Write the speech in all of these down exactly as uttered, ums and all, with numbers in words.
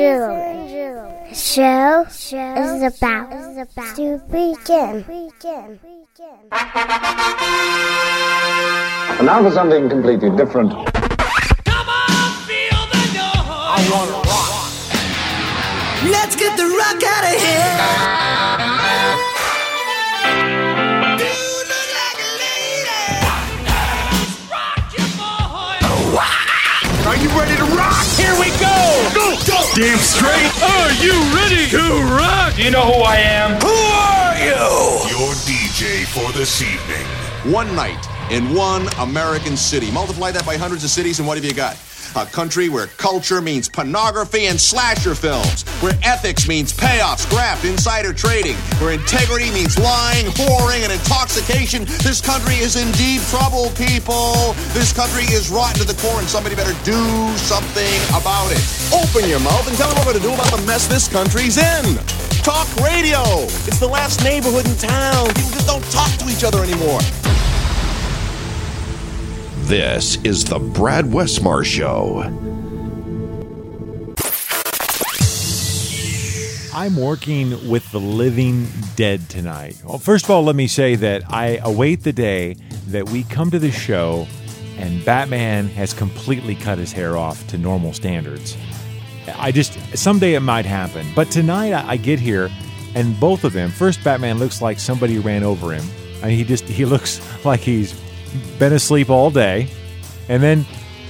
gentlemen, the show, show is about, is about to begin. begin. And now for something completely different. Come on, feel the noise. I want to rock. Let's get the rock out of here. You look like a lady. Rock your boy. Are you ready to rock? Here we go. Go, go. Damn straight. Are you ready to rock? You know who I am. Who are you? Your D J for this evening. One night in one American city. Multiply that by hundreds of cities, and what have you got? A country where culture means pornography and slasher films, where ethics means payoffs, graft, insider trading, where integrity means lying, whoring, and intoxication. This country is in deep trouble, people. This country is rotten to the core, and somebody better do something about it. Open your mouth and tell them what to do about the mess this country's in. Talk radio. It's the last neighborhood in town. People just don't talk to each other anymore. This is the Brad Westmar Show. I'm working with the living dead tonight. Well, first of all, let me say that I await the day that we come to the show and Batman has completely cut his hair off to normal standards. I just, someday it might happen. But tonight I, I get here and both of them, first Batman looks like somebody ran over him. I mean, he just, he looks like he's been asleep all day, and then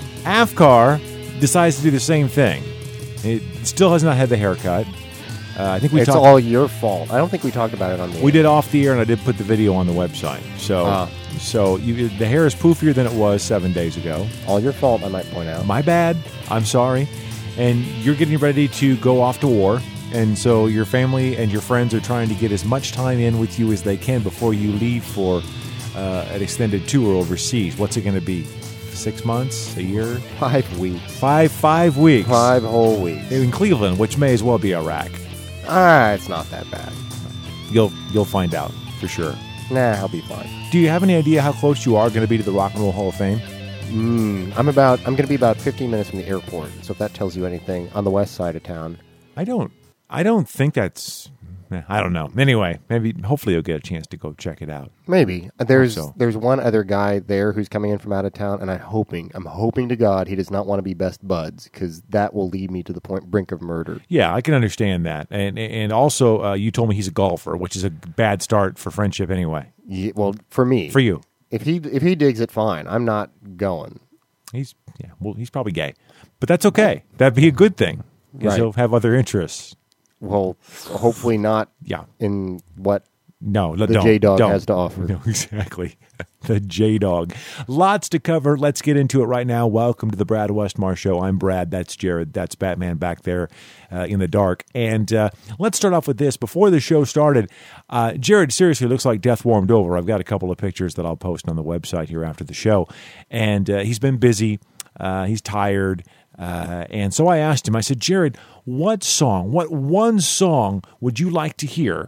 Afkar decides to do the same thing. It still has not had the haircut. Uh, I think we it's talked, all your fault. I don't think we talked about it on the we air. did off the air, and I did put the video on the website. So, Ah. so you, the hair is poofier than it was seven days ago. All your fault, I might point out. My bad. I'm sorry. And you're getting ready to go off to war. And so your family and your friends are trying to get as much time in with you as they can before you leave for uh, an extended tour overseas. What's it going to be? Six months? A year? Five weeks. Five five weeks. Five whole weeks. In Cleveland, which may as well be Iraq. Ah, it's not that bad. You'll you'll find out for sure. Nah, I'll be fine. Do you have any idea how close you are going to be to the Rock and Roll Hall of Fame? Mm, I'm about. I'm going to be about fifteen minutes from the airport. So if that tells you anything, on the west side of town. I don't. I don't think that's. I don't know. Anyway, maybe. Hopefully, you'll get a chance to go check it out. Maybe there's so. there's one other guy there who's coming in from out of town, and I'm hoping I'm hoping to God he does not want to be best buds, because that will lead me to the point brink of murder. Yeah, I can understand that, and and also uh, you told me he's a golfer, which is a bad start for friendship anyway. Yeah, well, for me, For you, if he if he digs it, fine. I'm not going. he's yeah. Well, he's probably gay, but that's okay. That'd be a good thing because Right. he'll have other interests. Well, hopefully not. Yeah. In what No, the don't, J-Dog don't. has to offer. No, exactly. The J-Dog. Lots to cover. Let's get into it right now. Welcome to the Brad Westmar Show. I'm Brad. That's Jared. That's Batman back there uh, in the dark. And uh, let's start off with this. Before the show started, uh, Jared seriously looks like death warmed over. I've got a couple of pictures that I'll post on the website here after the show. And uh, he's been busy. Uh, he's tired. Uh, and so I asked him, I said, Jared, what song, what one song would you like to hear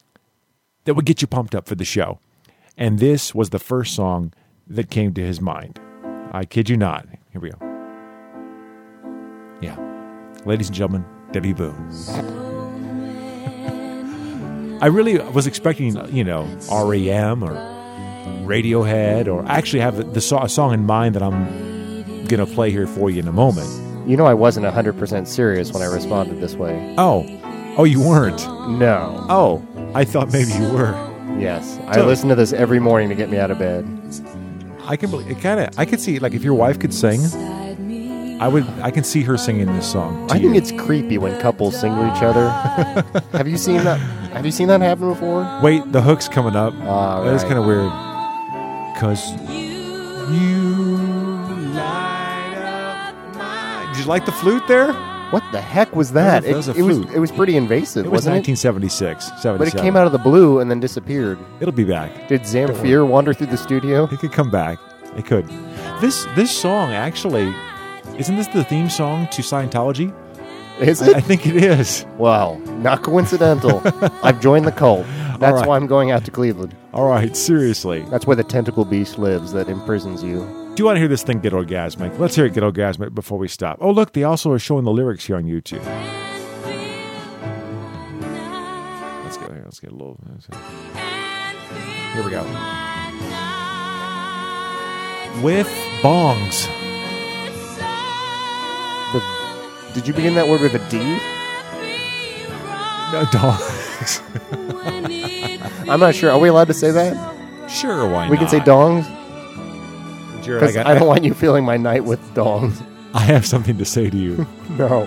that would get you pumped up for the show? And this was the first song that came to his mind. I kid you not. Here we go. Yeah. Ladies and gentlemen, Debbie Boone. I really was expecting, you know, R E M or Radiohead, or I actually have the, the so- a song in mind that I'm going to play here for you in a moment. You know I wasn't one hundred percent serious when I responded this way. Oh. Oh, you weren't? No. Oh. I thought maybe you were. Yes. I listen to this every morning to get me out of bed. I can believe it. Kind of. I could see, like, if your wife could sing, I would. I can see her singing this song. To I you. think it's creepy when couples sing to each other. Have you seen that? Have you seen that happen before? Wait, the hook's coming up. Ah, That is right. kind of weird. Cause you light up my. Did you like the flute there? What the heck was that? That was a it, it was. flute. It was pretty invasive, It was wasn't nineteen seventy-six, it? seventy-seven. But it came out of the blue and then disappeared. It'll be back. Did Zamfir wander through the studio? It could come back. It could. This this song actually, isn't this the theme song to Scientology? Is I, it? I think it is. Well, not coincidental. I've joined the cult. That's right. why I'm going out to Cleveland. All right, seriously. That's where the tentacle beast lives that imprisons you. Do you want to hear this thing get orgasmic? Let's hear it get orgasmic before we stop. Oh, look, they also are showing the lyrics here on YouTube. get a little. Here we go. With bongs. The, did you begin that word with a D? No, dongs. I'm not sure. Are we allowed to say that? Sure, why we not? can say dongs? Jared, I, Because got, I don't want you filling my night with dongs. I have something to say to you. No.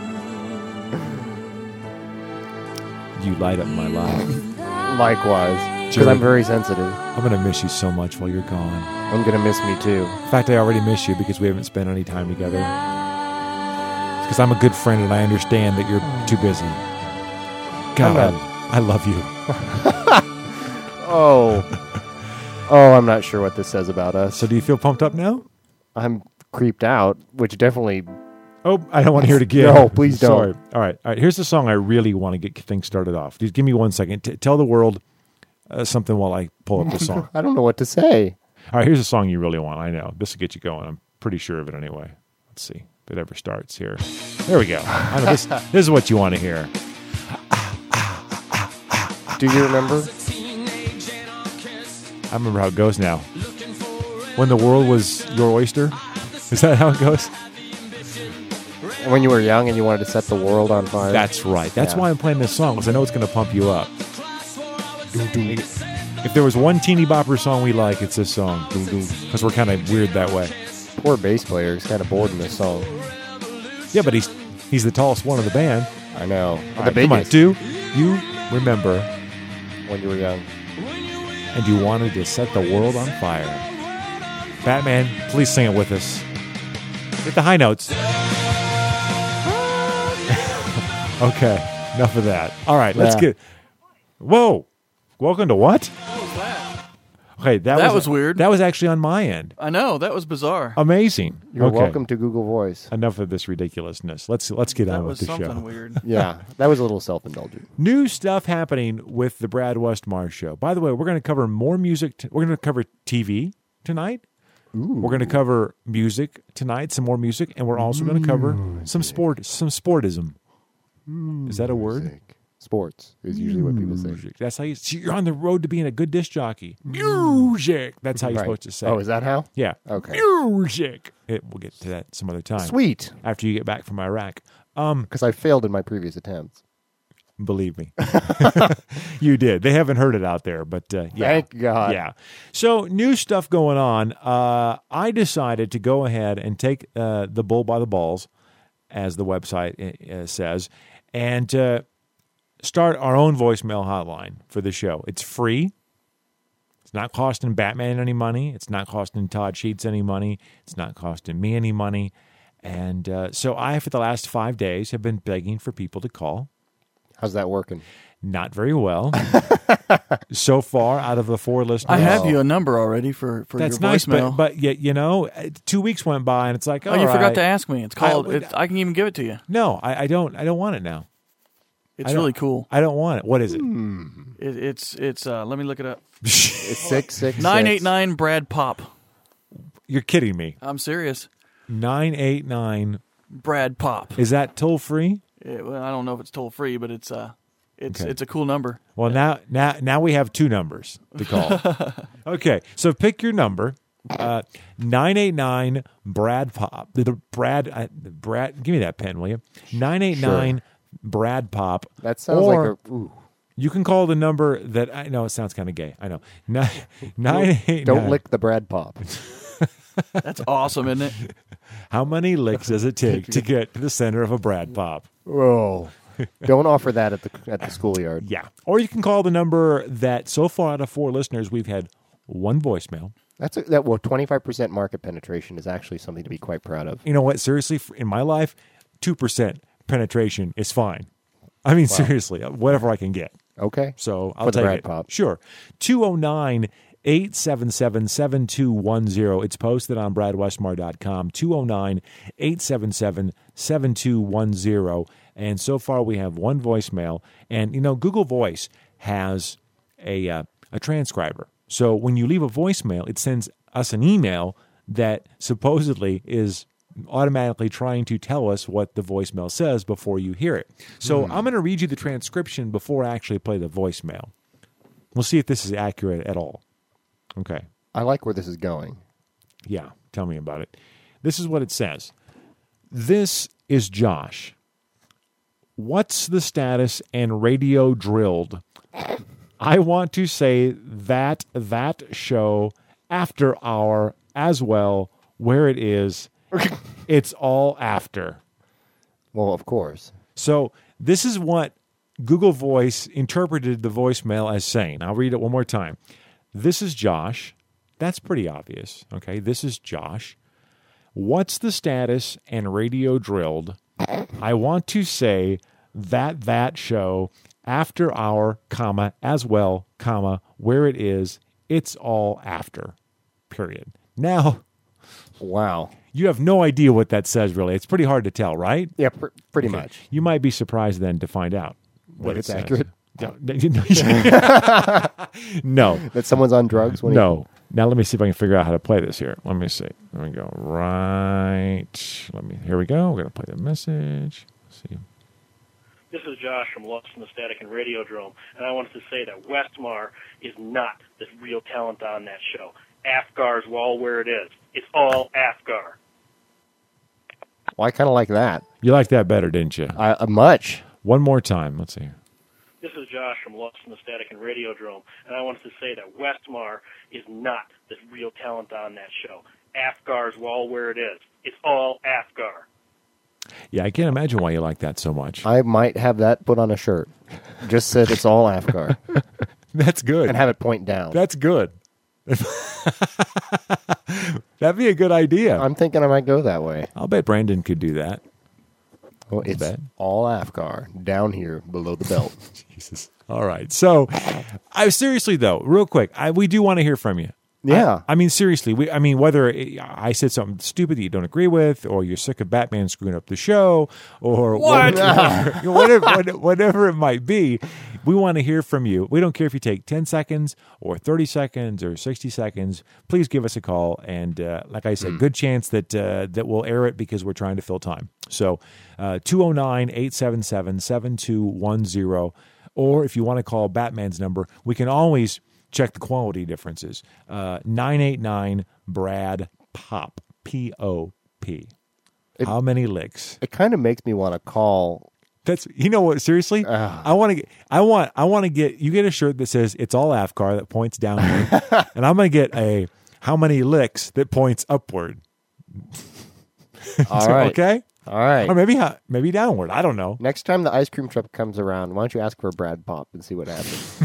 You light up my life. Likewise. Because Jared, I'm very sensitive. I'm going to miss you so much while you're gone. I'm going to miss me too. In fact, I already miss you because we haven't spent any time together. Because I'm a good friend and I understand that you're too busy. God, I, I love you. Oh. Oh, I'm not sure what this says about us. So do you feel pumped up now? I'm creeped out, which definitely... Oh, I don't want to hear it again. No, please don't. Sorry. All right. All right. Here's the song I really want to get things started off. Just give me one second. T- tell the world uh, something while I pull up the song. I don't know what to say. All right. Here's a song you really want. I know. This will get you going. I'm pretty sure of it anyway. Let's see if it ever starts here. There we go. I know this, this is what you want to hear. Do you remember? I remember how it goes now. When the world was your oyster? Is that how it goes? When you were young and you wanted to set the world on fire? That's right. That's Yeah. why I'm playing this song, because I know it's going to pump you up. If there was one teeny bopper song we like, it's this song. Because we're kind of weird that way. Poor bass player. He's kind of bored in this song. Yeah, but he's he's the tallest one of the band. I know. All the right, come on. biggest. Do you remember When you were young. and you wanted to set the world on fire? Batman, please sing it with us. Hit the high notes. Okay, enough of that. All right, let's Yeah. get... Whoa! Welcome to what? Okay, that, That was, was weird. That was actually on my end. I know, that was bizarre. Amazing. You're okay. welcome to Google Voice. Enough of this ridiculousness. Let's let's get that on was with the something show. weird. Yeah, that was a little self-indulgent. New stuff happening with the Brad Westmar show. By the way, we're going to cover more music. T- we're going to cover T V tonight. Ooh. We're going to cover music tonight, some more music, and we're also going to cover some sport, some sportism. Is that a word? Music. Sports is usually what people say. Music. That's how you. See, you're on the road to being a good disc jockey. Music. That's how you're Right. supposed to say. Oh, it. is that how? Yeah. Okay. Music. It, we'll get to that some other time. Sweet. After you get back from Iraq. Um, Because I failed in my previous attempts. Believe me. You did. They haven't heard it out there, but uh, yeah. Thank God. Yeah. So, new stuff going on. Uh, I decided to go ahead and take uh, the bull by the balls, as the website uh, says, and uh, start our own voicemail hotline for the show. It's free. It's not costing Batman any money. It's not costing Todd Sheets any money. It's not costing me any money. And uh, so I, for the last five days, have been begging for people to call. How's that working? Not very well. So far, out of the four listeners. I have you a number already for, for That's your nice, voicemail. but, but yet, you know, two weeks went by and it's like, oh, all you right. forgot to ask me. It's called. I- I, it's, I can even give it to you. No, I, I don't. I don't want it now. It's I don't- really cool. I don't want it. What is it? It, it's it's. Uh, let me look it up. It's six six Nine eight nine Brad Pop. You're kidding me. I'm serious. Nine eight nine. Brad Pop. Is that toll free? It, well, I don't know if it's toll free, but it's uh, it's Okay. it's a cool number. Well, now now now we have two numbers to call. Okay, so pick your number. Uh, nine eight nine Brad Pop. The, the Brad uh, Brad. Give me that pen, will you? Nine eight nine Brad Pop. That sounds or like a. Ooh. You can call the number that I know. It sounds kind of gay. I know. Nine nine eight. Don't lick the Brad Pop. That's awesome, isn't it? How many licks does it take to get to the center of a Brad Pop? Whoa. Don't offer that at the at the schoolyard. Yeah. Or you can call the number that so far out of four listeners, we've had one voicemail. That's a, that. Well, twenty five percent market penetration is actually something to be quite proud of. You know what? Seriously, in my life, two percent penetration is fine. I mean, seriously, whatever I can get. Okay. So I'll For the take Brad it. Pop. Sure. two oh nine, eight seven seven, seven two one zero. It's posted on brad westmar dot com. two oh nine, eight seven seven, seven two one zero. And so far we have one voicemail. And, you know, Google Voice has a uh, a transcriber. So when you leave a voicemail, it sends us an email that supposedly is automatically trying to tell us what the voicemail says before you hear it. So I'm going to read you the transcription before I actually play the voicemail. We'll see if this is accurate at all. Okay. I like where this is going. Yeah, tell me about it. This is what it says. This is Josh. What's the status and radio drilled? I want to say that that show after hour as well, where it is, it's all after. Well, of course. So this is what Google Voice interpreted the voicemail as saying. I'll read it one more time. This is Josh. That's pretty obvious. Okay, this is Josh. What's the status and radio drilled? I want to say that that show after hour, comma, as well, comma, where it is, it's all after, period. Now, wow. You have no idea what that says, really. It's pretty hard to tell, right? Yeah, pr- pretty Okay. much. You might be surprised then to find out what That it it's says. accurate? No. That someone's on drugs? When No. Now let me see if I can figure out how to play this here. Let me see. Let me go right. Let me. Here we go. We're gonna play the message. Let's see. This is Josh from Lost in the Static and Radiodrome, and I wanted to say that Westmar is not the real talent on that show. Afghar's all where it is. It's all Afghar. Well, I kind of like that. You liked that better, didn't you? I, uh, much. One more time. Let's see. This is Josh from Lost in the Static and Radiodrome, and I wanted to say that Westmar is not the real talent on that show. Afghar's all where it is. It's all Afghar. Yeah, I can't imagine why you like that so much. I might have that put on a shirt. Just said it's all Afghar. That's good. And have it point down. That's good. That'd be a good idea. I'm thinking I might go that way. I'll bet Brandon could do that. Well, it's bet. all Afghar down here below the belt. Jesus. All right. So, I seriously though, real quick, I, we do want to hear from you. Yeah. I, I mean, seriously, we, I mean, whether I said something stupid that you don't agree with, or you're sick of Batman screwing up the show, or What? whatever, whatever, whatever it might be, we want to hear from you. We don't care if you take ten seconds or thirty seconds or sixty seconds. Please give us a call. And uh, like I said, Mm. good chance that uh, that we'll air it because we're trying to fill time. So uh, two oh nine, eight seven seven, seven two one zero. Or if you want to call Batman's number, we can always check the quality differences. Uh, nine eight nine Brad Pop, P O P. It- How many licks? It kind of makes me want to call. That's you know what? Seriously, Ugh. I want to get. I want. I want to get. You get a shirt that says "It's all Afghar" that points downward, and I'm going to get a "How many licks" that points upward. All So, right. Okay. All right. Or maybe ha- maybe downward. I don't know. Next time the ice cream truck comes around, why don't you ask for a Brad Pop and see what happens?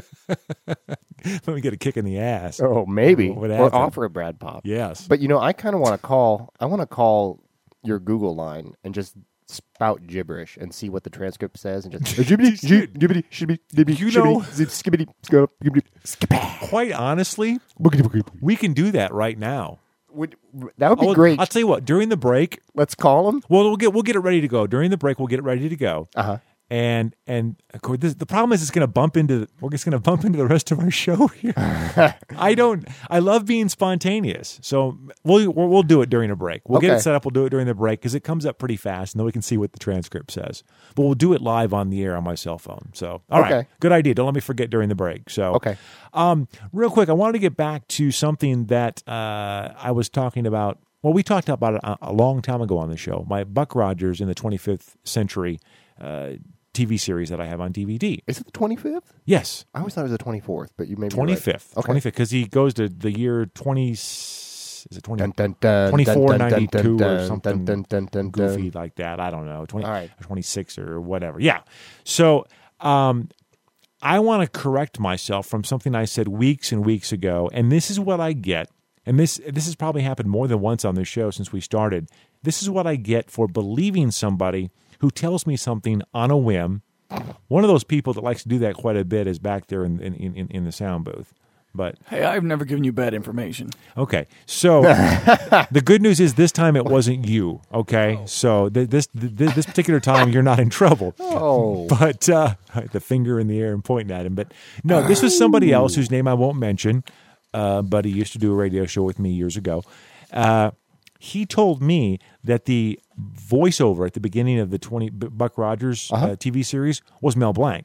Let me get a kick in the ass. Oh, maybe. What Or happened? offer a Brad Pop. Yes. But, you know, I kind of want to call, I want to call your Google line and just spout gibberish and see what the transcript says and just jibbity, jib- jibbity, shibbity, jibbity, You know- shibbity, zip, skibbity, skop, gibbity, skip- Quite honestly, we can do that right now. Would, that would be I'll- great. I'll tell you what. During the break, Let's call him. well, we'll get we'll get it ready to go. During the break, we'll get it ready to go. Uh huh. And and of course, this, the problem is it's going to bump into we're just going to bump into the rest of our show here. I don't. I love being spontaneous, so we'll we'll, we'll do it during a break. We'll get Okay. it set up. We'll do it during the break because it comes up pretty fast, and then we can see what the transcript says. But we'll do it live on the air on my cell phone. So all right, Okay. good idea. Don't let me forget during the break. So Okay. um, real quick, I wanted to get back to something that uh, I was talking about. Well, we talked about it a, a long time ago on the show. My Buck Rogers in the twenty-fifth Century uh, T V series that I have on D V D. Is it the twenty-fifth? Yes, I always thought it was the twenty-fourth, but you may be right. twenty-fifth. Okay. twenty-fifth, because he goes to the year twenty. Is it twenty? Dun, dun, dun, twenty-four dun, dun, ninety-two dun, or dun, something dun, dun, dun, goofy dun. like that. I don't know. twenty, All right. or twenty-six or whatever. Yeah. So um, I want to correct myself from something I said weeks and weeks ago, and this is what I get. And this this has probably happened more than once on this show since we started. This is what I get for believing somebody who tells me something on a whim. One of those people that likes to do that quite a bit is back there in in, in, in the sound booth. But Hey, I've never given you bad information. okay, so the good news is this time it wasn't you. Okay, so th- this th- this particular time you're not in trouble. Oh. But uh, the finger in the air and pointing at him. But no, this was somebody else whose name I won't mention. Uh, but he used to do a radio show with me years ago. Uh, he told me that the voiceover at the beginning of the twenty Buck Rogers Uh-huh. uh, T V series was Mel Blanc.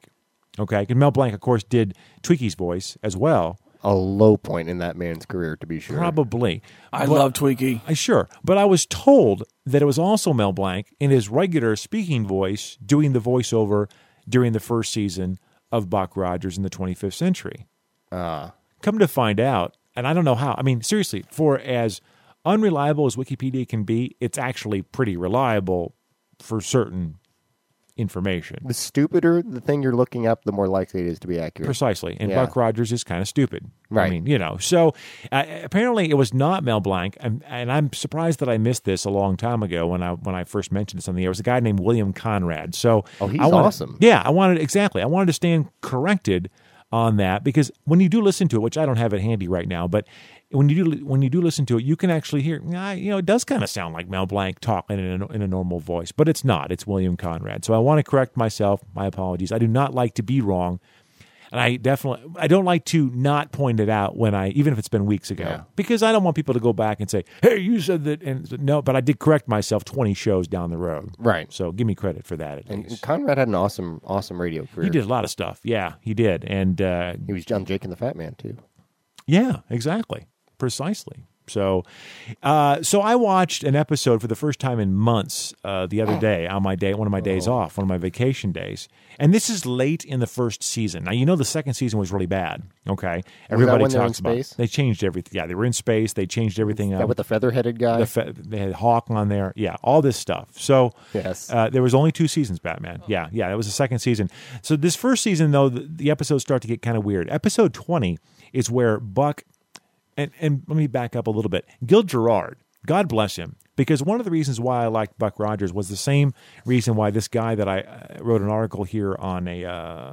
Okay, and Mel Blanc, of course, did Tweaky's voice as well. A low point in that man's career, to be sure. Probably. I But- love Tweaky. I sure, but I was told that it was also Mel Blanc in his regular speaking voice doing the voiceover during the first season of Buck Rogers in the twenty-fifth Century. Ah. Come to find out, and I don't know how. I mean, seriously, for as unreliable as Wikipedia can be, it's actually pretty reliable for certain information. The stupider the thing you're looking up, the more likely it is to be accurate. Precisely. And Yeah. Buck Rogers is kind of stupid. Right. I mean, you know. So uh, apparently it was not Mel Blanc, and, and I'm surprised that I missed this a long time ago when I when I first mentioned something. There was a guy named William Conrad. So Oh, he's I wanted, awesome. Yeah, I wanted exactly. I wanted to stand corrected on that because when you do listen to it, which I don't have it handy right now, but when you do when you do listen to it, you can actually hear. Yeah, you know, it does kind of sound like Mel Blanc talking in a, in a normal voice, but it's not. It's William Conrad. So I want to correct myself. My apologies. I do not like to be wrong, and I definitely I don't like to not point it out when I even if it's been weeks ago Yeah. because I don't want people to go back and say, "Hey, you said that," and no, but I did correct myself twenty shows down the road. Right. So give me credit for that. At And least. Conrad had an awesome, awesome radio career. He did a lot of stuff. Yeah, he did, and uh, He was John Jake and the Fat Man, too. yeah, exactly. Precisely. So, uh, so I watched an episode for the first time in months uh, the other day on my day, one of my days Oh. off, one of my vacation days, and this is late in the first season. Now you know the second season was really bad. Okay, everybody when they were in talks about. space? They changed everything. Yeah, they were in space. They changed everything That up. with the feather-headed guy? The fe- they had Hawk on there. Yeah, all this stuff. So Yes. uh, there was only two seasons, Batman. Yeah, yeah, that was the second season. So this first season, though, the, the episodes start to get kind of weird. Episode twenty is where Buck, and, and let me back up a little bit. Gil Gerard, God bless him, because one of the reasons why I liked Buck Rogers was the same reason why this guy that I uh, wrote an article here on a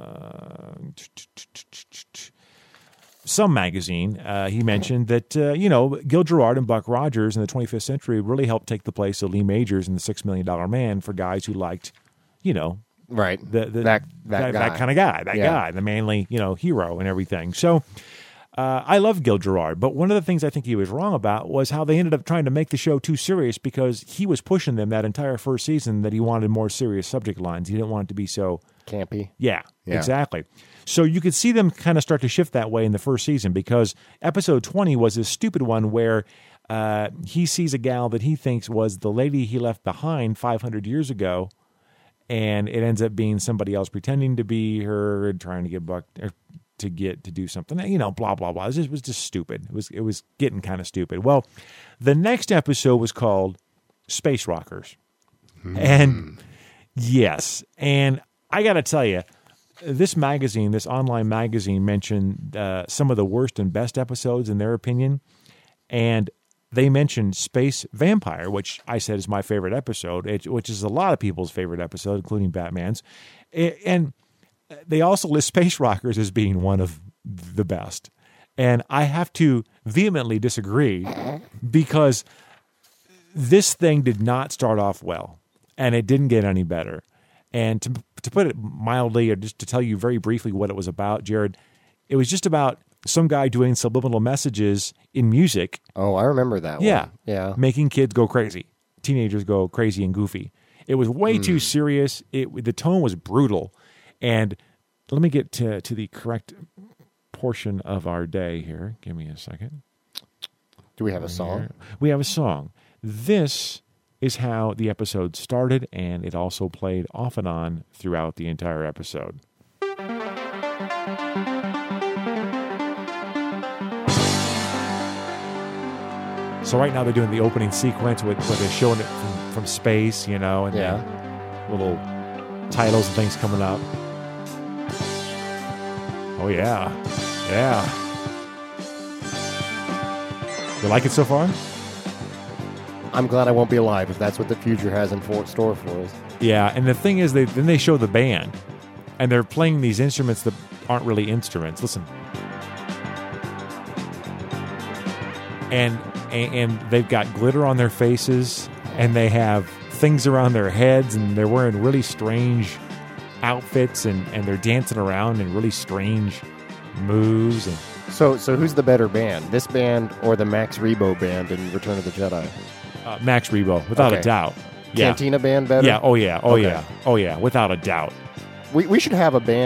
uh, some magazine, uh, he mentioned that, uh, you know, Gil Gerard and Buck Rogers in the twenty-fifth century really helped take the place of Lee Majors and the Six Million Dollar Man for guys who liked, you know, Right. the, the That- that guy. kind of guy, that Yeah. guy, the manly, you know, hero and everything. So uh, I love Gil Gerard, but one of the things I think he was wrong about was how they ended up trying to make the show too serious because he was pushing them that entire first season that he wanted more serious subject lines. He didn't want it to be so Campy. yeah, Yeah. exactly. So you could see them kind of start to shift that way in the first season because episode twenty was this stupid one where uh, he sees a gal that he thinks was the lady he left behind five hundred years ago, and it ends up being somebody else pretending to be her and trying to get Buck er, to get to do something. You know, blah blah blah. It was just, it was just stupid. It was it was getting kind of stupid. Well, the next episode was called Space Rockers, and yes, and I got to tell you. This magazine, this online magazine, mentioned uh, some of the worst and best episodes in their opinion, and they mentioned Space Vampire, which I said is my favorite episode, it, which is a lot of people's favorite episode, including Batman's, A- and they also list Space Rockers as being one of the best, and I have to vehemently disagree because this thing did not start off well, and it didn't get any better. And to to put it mildly, or just to tell you very briefly what it was about, Jared, it was just about some guy doing subliminal messages in music. Oh, I remember that Yeah. one. Yeah. Making kids go crazy. Teenagers go crazy and goofy. It was way too serious. It The tone was brutal. And let me get to, to the correct portion of our day here. Give me a second. Do we have a song? We have a song. This is how the episode started, and it also played off and on throughout the entire episode. So right now they're doing the opening sequence with, where they're showing it from, from space, you know, and Yeah. the little titles and things coming up. Oh, yeah. Yeah. You like it so far? I'm glad I won't be alive if that's what the future has in for, store for us. Yeah, and the thing is, they then they show the band, and they're playing these instruments that aren't really instruments. Listen. And, and and they've got glitter on their faces, and they have things around their heads, and they're wearing really strange outfits, and, and they're dancing around in really strange moves. And So, so who's the better band, this band or the Max Rebo band in Return of the Jedi? uh, Max Rebo, without Okay. a doubt. Yeah. Cantina band better? Yeah. Oh yeah. Oh Okay. yeah. Oh yeah. Without a doubt. We we should have a band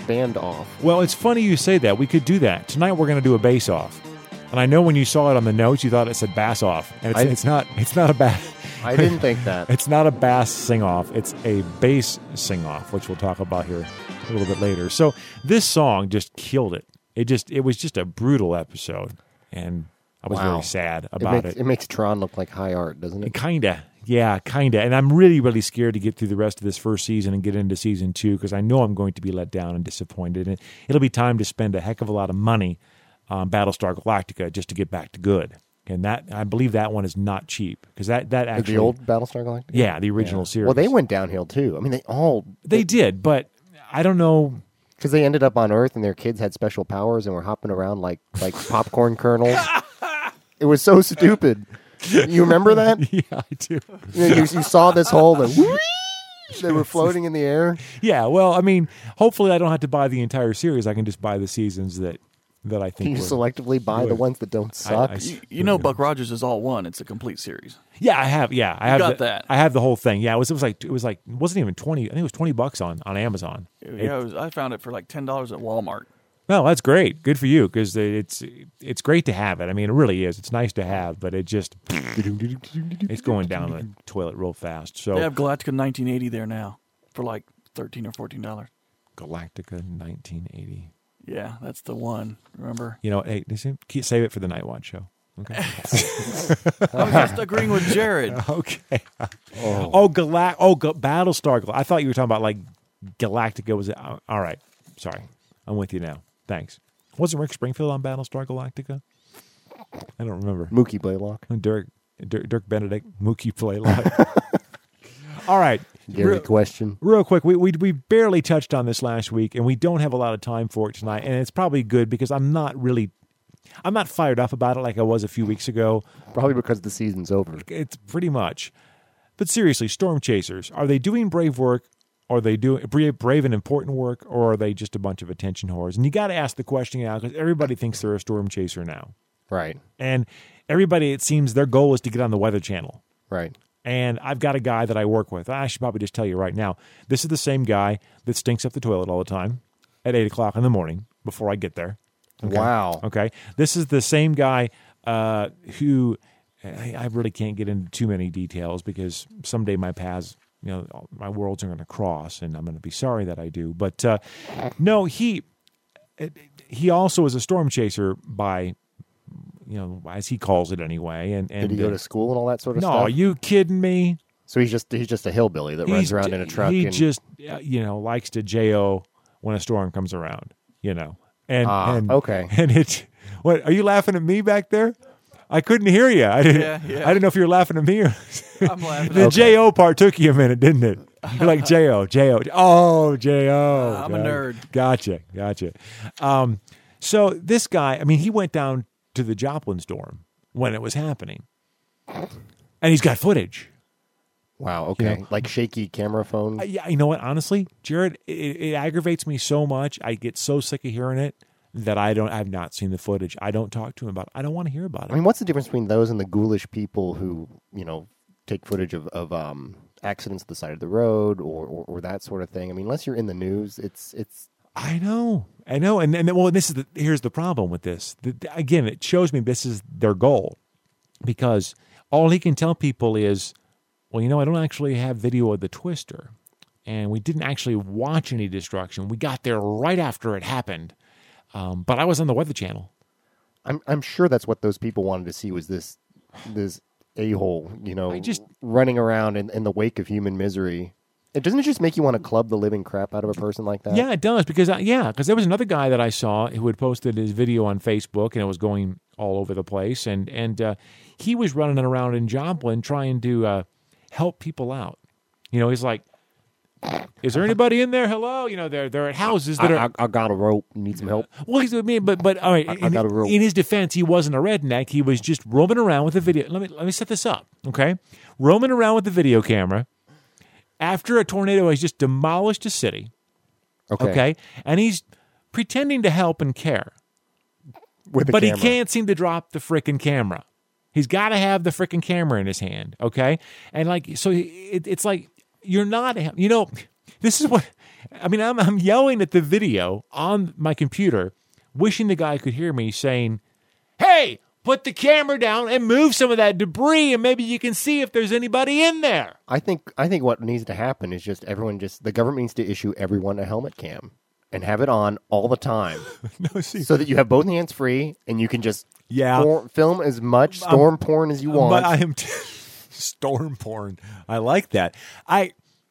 band off. Well, it's funny you say that. We could do that. Tonight we're going to do a bass off. And I know when you saw it on the notes, you thought it said bass off. And it's, I, it's not It's not a bass. I didn't think that. It's not a bass sing-off. It's a bass sing-off, which we'll talk about here a little bit later. So this song just killed it. It just it was just a brutal episode. And I was wow. very sad about it. Makes, it. It makes Tron look like high art, doesn't it? Kinda. Yeah, kinda. And I'm really, really scared to get through the rest of this first season and get into season two because I know I'm going to be let down and disappointed. And it'll be time to spend a heck of a lot of money on Battlestar Galactica just to get back to good. And that I believe that one is not cheap because that that actually the old Battlestar Galactica. Yeah, the original yeah. series. Well, they went downhill too. I mean, they all they, they did, but I don't know because they ended up on Earth and their kids had special powers and were hopping around like like popcorn kernels. It was so stupid. You remember that? Yeah, I do. You, know, you, you saw this whole and they were floating in the air. Yeah, well, I mean, hopefully I don't have to buy the entire series. I can just buy the seasons that. That I think Can you would, selectively buy would. the ones that don't suck? I, I, you, you know, Buck Rogers is all one. It's a complete series. Yeah, I have. Yeah, I you have got the, that. I have the whole thing. Yeah, it was. It was like. It was like. It wasn't even twenty. I think it was twenty bucks on, on Amazon. Yeah, it, it was, I found it for like ten dollars at Walmart. No, that's great. Good for you because it's it's great to have it. I mean, it really is. It's nice to have, but it just it's going down the toilet real fast. So they have Galactica nineteen eighty there now for like thirteen or fourteen dollars. Galactica nineteen eighty. Yeah, that's the one. Remember? You know, hey, listen, keep, save it for the Night Watch show. Okay. I was just agreeing with Jared. Okay. Oh, oh, Galact. Oh, Ga- Battlestar. Gal- I thought you were talking about like Galactica. Was it? Uh, all right. Sorry, I'm with you now. Thanks. Wasn't Rick Springfield on Battlestar Galactica? I don't remember. Mookie Blaylock. Dirk, Dirk, Dirk Benedict. Mookie Blaylock. All right. Gary real, question. Real quick, we, we we barely touched on this last week, and we don't have a lot of time for it tonight, and it's probably good because I'm not really, I'm not fired up about it like I was a few weeks ago. Probably because the season's over. It's pretty much. But seriously, Storm Chasers, are they doing brave work? Are they doing brave and important work, or are they just a bunch of attention whores? And you got to ask the question now because everybody thinks they're a storm chaser now. Right. And everybody, it seems, their goal is to get on the Weather Channel. Right. And I've got a guy that I work with. I should probably just tell you right now. This is the same guy that stinks up the toilet all the time at eight o'clock in the morning before I get there. Okay? Wow. Okay. This is the same guy uh, who I, I really can't get into too many details because someday my paths, you know, my worlds are going to cross, and I'm going to be sorry that I do. But uh, no, he he also is a storm chaser by, you know, as he calls it anyway. And, and did he go to school and all that sort of no, stuff? No, are you kidding me? So he's just he's just a hillbilly that he's, runs around in a truck. He and... just uh, you know likes to J O when a storm comes around. You know, and ah, and okay, and it. What are you laughing at me back there? I couldn't hear you. I didn't. Yeah, yeah. I didn't know if you were laughing at me or. I'm laughing. The okay. J O part took you a minute, didn't it? You're like J O, J O. Oh, J O. Uh, I'm a nerd. Gotcha, gotcha. Um, so this guy, I mean, he went down to the Joplin storm when it was happening, and he's got footage. Wow. Okay. You know, like shaky camera phone. Uh, yeah. You know what? Honestly, Jared, it, it aggravates me so much. I get so sick of hearing it that I don't. I've not seen the footage. I don't talk to him about it. I don't want to hear about it. I mean, what's the difference between those and the ghoulish people who, you know, take footage of, of um, accidents at the side of the road or, or, or that sort of thing? I mean, unless you're in the news, it's it's. I know, I know, and and well, this is the here's the problem with this. The, again, it shows me this is their goal, because all he can tell people is, well, you know, I don't actually have video of the twister, and we didn't actually watch any destruction. We got there right after it happened, um, but I was on the Weather Channel. I'm I'm sure that's what those people wanted to see was this this a-hole, you know, I just running around in, in the wake of human misery. It doesn't it just make you want to club the living crap out of a person like that? Yeah, it does, because uh, yeah, because there was another guy that I saw who had posted his video on Facebook, and it was going all over the place, and and uh, he was running around in Joplin trying to uh, help people out. You know, he's like, "Is there anybody in there? Hello?" You know, they're they're at houses that I, are. I, I got a rope. Need some help. Well, he's I mean, but but all right. I, in, I got a rope. In his defense, he wasn't a redneck. He was just roaming around with a video. Let me let me set this up, okay? Roaming around with the video camera after a tornado has just demolished a city. Okay. Okay, and he's pretending to help and care, With the but camera. he can't seem to drop the frickin' camera. He's got to have the frickin' camera in his hand. Okay, and like so, it, it's like you're not. You know, this is what I mean, I'm I'm yelling at the video on my computer, wishing the guy could hear me saying, "Hey, put the camera down and move some of that debris, and maybe you can see if there's anybody in there." I think I think what needs to happen is just everyone just the government needs to issue everyone a helmet cam and have it on all the time, no, see, so that you have both hands free and you can just yeah for, film as much storm um, porn as you want. But I am t- storm porn. I like that. I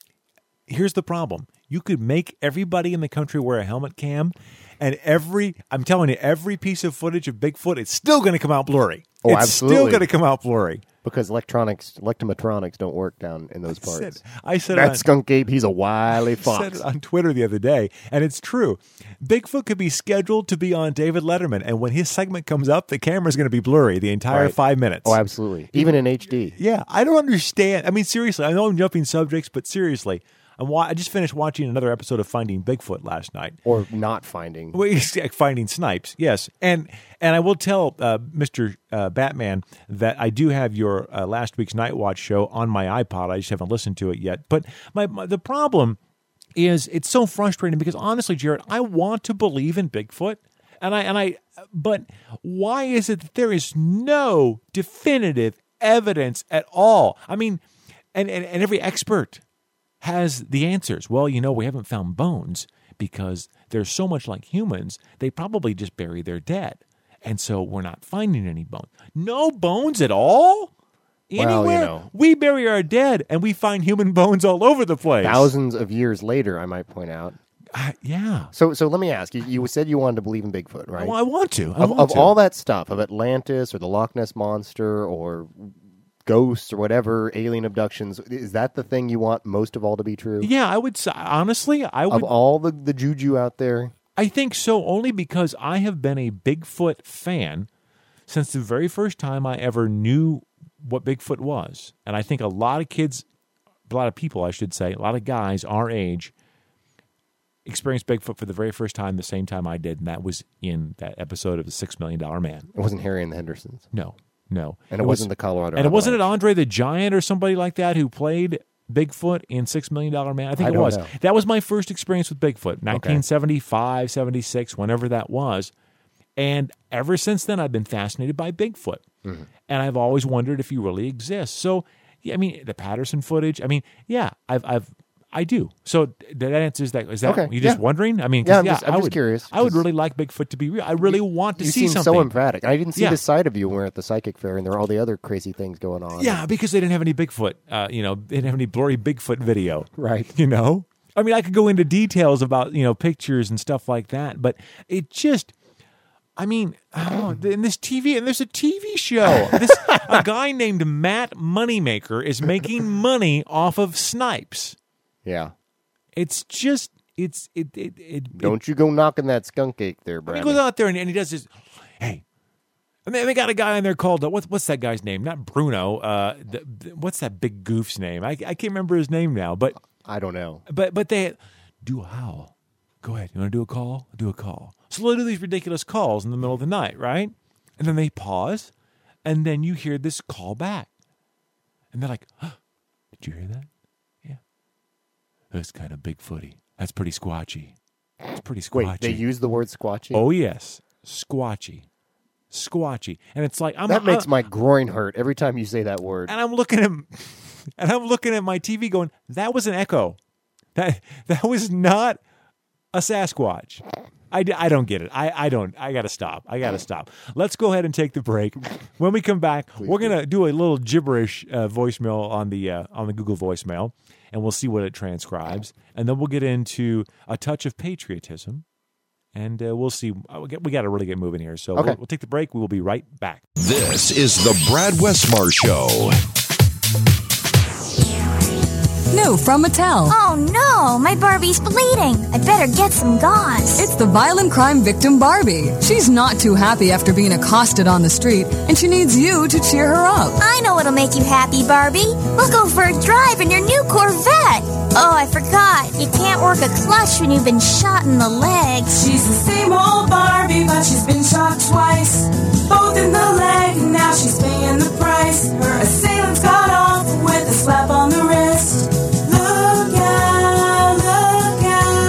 here's the problem: you could make everybody in the country wear a helmet cam. And every, I'm telling you, every piece of footage of Bigfoot, it's still going to come out blurry. Oh, it's absolutely. still going to come out blurry. Because electronics, electrometronics don't work down in those parts. I said, I said that on, skunk ape, he's a wily fox. I said it on Twitter the other day, and it's true. Bigfoot could be scheduled to be on David Letterman, and when his segment comes up, the camera's going to be blurry the entire right. five minutes. Oh, absolutely. Even in H D. Yeah, I don't understand. I mean, seriously, I know I'm jumping subjects, but seriously, I'm wa- I just finished watching another episode of Finding Bigfoot last night. Or not finding. Well, Finding Snipes, yes. And and I will tell uh, Mister Uh, Batman that I do have your uh, last week's Night Watch show on my iPod. I just haven't listened to it yet. But my, my the problem is it's so frustrating because honestly, Jared, I want to believe in Bigfoot. And I and I but why is it that there is no definitive evidence at all? I mean, and, and, and every expert has the answers. Well, you know, we haven't found bones because they're so much like humans, they probably just bury their dead. And so we're not finding any bones. No bones at all? Anywhere? Well, you know. We bury our dead and we find human bones all over the place. Thousands of years later, I might point out. Uh, yeah. So so let me ask you, you said you wanted to believe in Bigfoot, right? Well, I want to. I of want of to. all that stuff, of Atlantis or the Loch Ness Monster or ghosts or whatever, alien abductions, is that the thing you want most of all to be true? Yeah, I would say, honestly, I would. Of all the, the juju out there? I think so, only because I have been a Bigfoot fan since the very first time I ever knew what Bigfoot was. And I think a lot of kids, a lot of people, I should say, a lot of guys our age experienced Bigfoot for the very first time the same time I did, and that was in that episode of The Six Million Dollar Man. It wasn't Harry and the Hendersons. No. No. And it, it wasn't was, the Colorado And it wasn't it Avalanche. Andre the Giant or somebody like that who played Bigfoot in Six Million Dollar Man? I think I it don't was. know. That was my first experience with Bigfoot, nineteen seventy-five, seventy-six, whenever that was. And ever since then, I've been fascinated by Bigfoot. Mm-hmm. And I've always wondered if he really exists. So, yeah, I mean, the Patterson footage, I mean, yeah, I've, I've, I do. So that answers that. Is that Okay, you just yeah. wondering? I mean, 'cause, Yeah, I'm yeah, just- I'm I just would, curious. I would Just- really like Bigfoot to be real. I really want to you see seem something. so emphatic. I didn't see Yeah. this side of you when we were at the psychic fair, and there were all the other crazy things going on. Yeah, because they didn't have any Bigfoot. Uh, you know, they didn't have any blurry Bigfoot video. Right. You know, I mean, I could go into details about you know pictures and stuff like that, but it just. I mean, oh, in this T V, and there's a T V show. This a guy named Matt Moneymaker is making money off of snipes. Yeah. It's just it's it it, it Don't it, you go knocking that skunk cake there, he Brad. goes out there and, and he does this. Hey, and they, they got a guy in there called uh, what's what's that guy's name? Not Bruno. Uh, the, the, what's that big goof's name? I I can't remember his name now. But I don't know. But but they do a howl. Go ahead. You want to do a call? Do a call. So they'll do these ridiculous calls in the middle of the night, right? And then they pause, and then you hear this call back, and they're like, huh, "Did you hear that? Yeah, that's kind of Bigfooty. That's pretty squatchy. It's pretty squatchy." Wait, they use the word squatchy? Oh yes, squatchy, squatchy, and it's like I'm that makes I'm, my groin hurt every time you say that word. And I'm looking at, and I'm looking at my T V, going, "That was an echo. That that was not a Sasquatch." I, I don't get it. I, I don't. I got to stop. I got to stop. Let's go ahead and take the break. When we come back, Please we're going to do a little gibberish uh, voicemail on the uh, on the Google voicemail, and we'll see what it transcribes. And then we'll get into a touch of patriotism, and uh, we'll see. We got to really get moving here. So okay. we'll, we'll take the break. We will be right back. This is the Brad Westmar Show. New from Mattel. Oh no, my Barbie's bleeding. I better get some gauze. It's the violent crime victim Barbie. She's not too happy after being accosted on the street, and she needs you to cheer her up. I know what'll make you happy, Barbie. We'll go for a drive in your new Corvette. Oh, I forgot. You can't work a clutch when you've been shot in the legs. She's the same old Barbie, but she's been shot twice. Both in the leg, and now she's paying the price. Her assailants got off with a slap on the wrist. Look out, look out.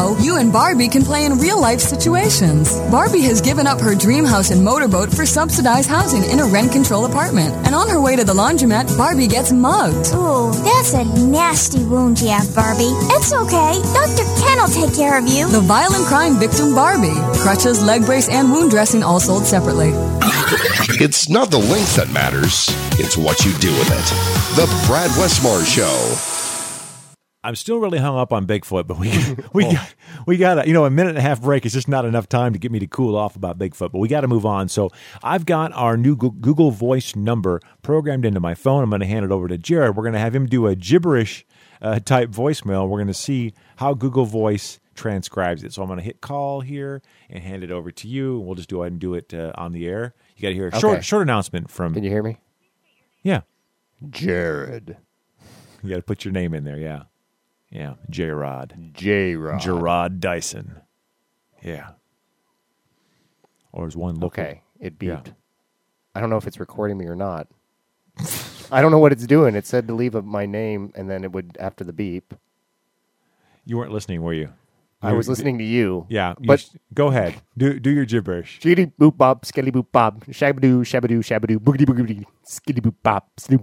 know, you and Barbie can play in real-life situations. Barbie has given up her dream house and motorboat for subsidized housing in a rent-control apartment. And on her way to the laundromat, Barbie gets mugged. Ooh, that's a nasty wound you have, Barbie. It's okay. Doctor Ken will take care of you. The violent crime victim Barbie. Crutches, leg brace, and wound dressing all sold separately. It's not the length that matters, it's what you do with it. The Brad Westmore Show. I'm still really hung up on Bigfoot, but we we oh. got, we got a, you know, a minute and a half break is just not enough time to get me to cool off about Bigfoot, but we got to move on. So I've got our new Google Voice number programmed into my phone. I'm going to hand it over to Jared. We're going to have him do a gibberish uh, type voicemail. We're going to see how Google Voice transcribes it. So I'm going to hit call here and hand it over to you. We'll just go ahead and do it uh, on the air. You got to hear a okay. short short announcement from. Can you hear me? Yeah, Jared. You got to put your name in there. Yeah. Yeah, J-Rod. J-Rod. Gerard Dyson. Yeah. Or is one local? Okay, it beeped. Yeah. I don't know if it's recording me or not. I don't know what it's doing. It said to leave a, my name, and then it would, after the beep. You weren't listening, were you? I was listening to you. Yeah, but you sh- go ahead. Do do your gibberish. Shitty boop bop, skitty boop bop, shabadoo, shabadoo, shabadoo, boogity boogity, skitty boop bop, snoop.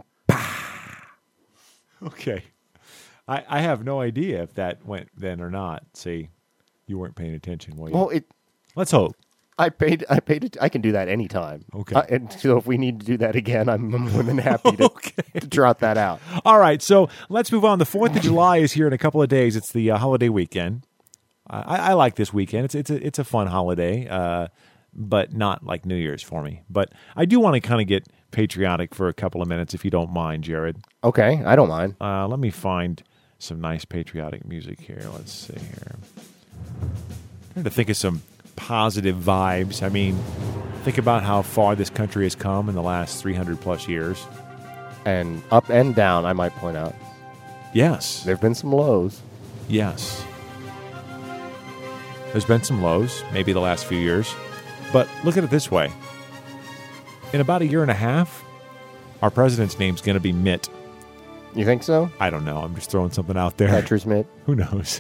Okay. I, I have no idea if that went then or not. See, you weren't paying attention, were you? Well, it. Let's hope. I paid. I paid. It, I can do that anytime. Okay. Uh, and so if we need to do that again, I'm more than happy to, okay. to trot that out. All right. So let's move on. The Fourth of July is here in a couple of days. It's the uh, holiday weekend. I, I like this weekend. It's it's a it's a fun holiday, uh, but not like New Year's for me. But I do want to kind of get patriotic for a couple of minutes, if you don't mind, Jared. Okay, I don't mind. Uh, let me find some nice patriotic music here. Let's see here. I'm trying to think of some positive vibes. I mean, think about how far this country has come in the last three hundred plus years. And up and down, I might point out. Yes. There have been some lows. Yes. There's been some lows, maybe the last few years. But look at it this way. In about a year and a half, our president's name's going to be Mitt. You think so? I don't know. I'm just throwing something out there. Catcher's mitt? Who knows?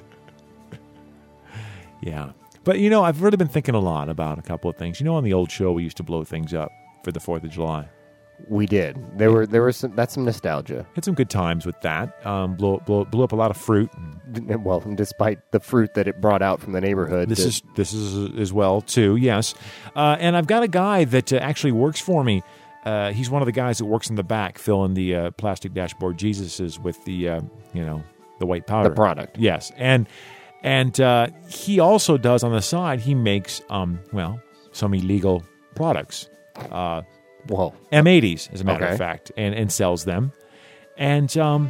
Yeah. But, you know, I've really been thinking a lot about a couple of things. You know, on the old show, we used to blow things up for the fourth of July. We did. There were there was some, that's some nostalgia. Had some good times with that. Um, blew, blew, blew up a lot of fruit. Well, despite the fruit that it brought out from the neighborhood. This that... is this is as well, too, yes. Uh, and I've got a guy that uh, actually works for me. Uh, he's one of the guys that works in the back, filling the uh, plastic dashboard Jesuses with the, uh, you know, the white powder. The product. Yes. And and uh, he also does, on the side, he makes, um, well, some illegal products. Uh, Whoa. M eighties, as a matter okay. of fact, and, and sells them. And um,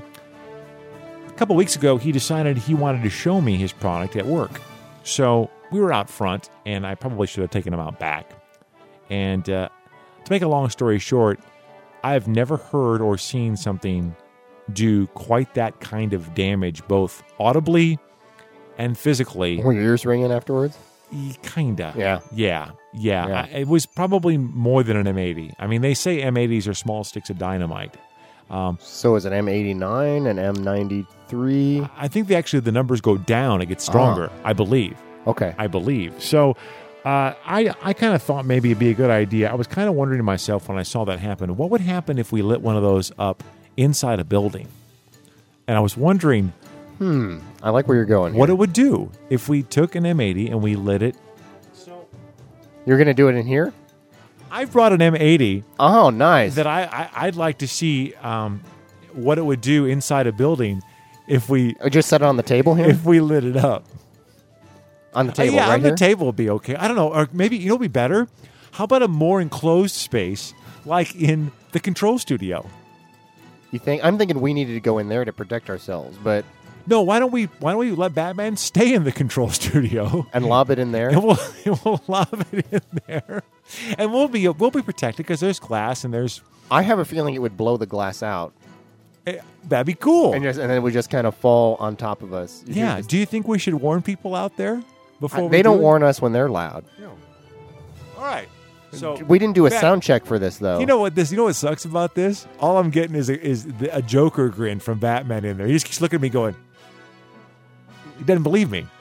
a couple weeks ago, he decided he wanted to show me his product at work. So we were out front, and I probably should have taken him out back. And uh, to make a long story short, I have never heard or seen something do quite that kind of damage, both audibly and physically. Were your ears ringing afterwards? Kinda. Yeah. Yeah. Yeah. yeah. I, it was probably more than an M eighty. I mean, they say M eighties are small sticks of dynamite. Um, so is it M eighty-nine and M ninety-three? I think they actually, the numbers go down. It gets stronger, oh. I believe. Okay. I believe. So uh, I, I kind of thought maybe it'd be a good idea. I was kind of wondering to myself when I saw that happen, what would happen if we lit one of those up inside a building? And I was wondering... Hmm. I like where you're going here. What it would do if we took an M eighty and we lit it. So you're going to do it in here? I've brought an M eighty. Oh, nice. That I, I I'd like to see um, what it would do inside a building if we or just set it on the table here. If we lit it up on the table, uh, yeah, right on here? the table would be okay. I don't know, or maybe you know, what'd be better. How about a more enclosed space, like in the control studio? You think? I'm thinking we needed to go in there to protect ourselves, but. No, why don't we? Why don't we let Batman stay in the control studio and lob it in there? And we'll, we'll lob it in there, and we'll be we'll be protected because there's glass and there's. I have a feeling it would blow the glass out. It, that'd be cool, and, just, and then it would just kind of fall on top of us. You yeah. just, do you think we should warn people out there before? I, we they do don't it? warn us when they're loud. No. All right. So we didn't do a Bat- sound check for this, though. You know what this? You know what sucks about this? All I'm getting is a, is a Joker grin from Batman in there. He just keeps looking at me, going. He doesn't believe me.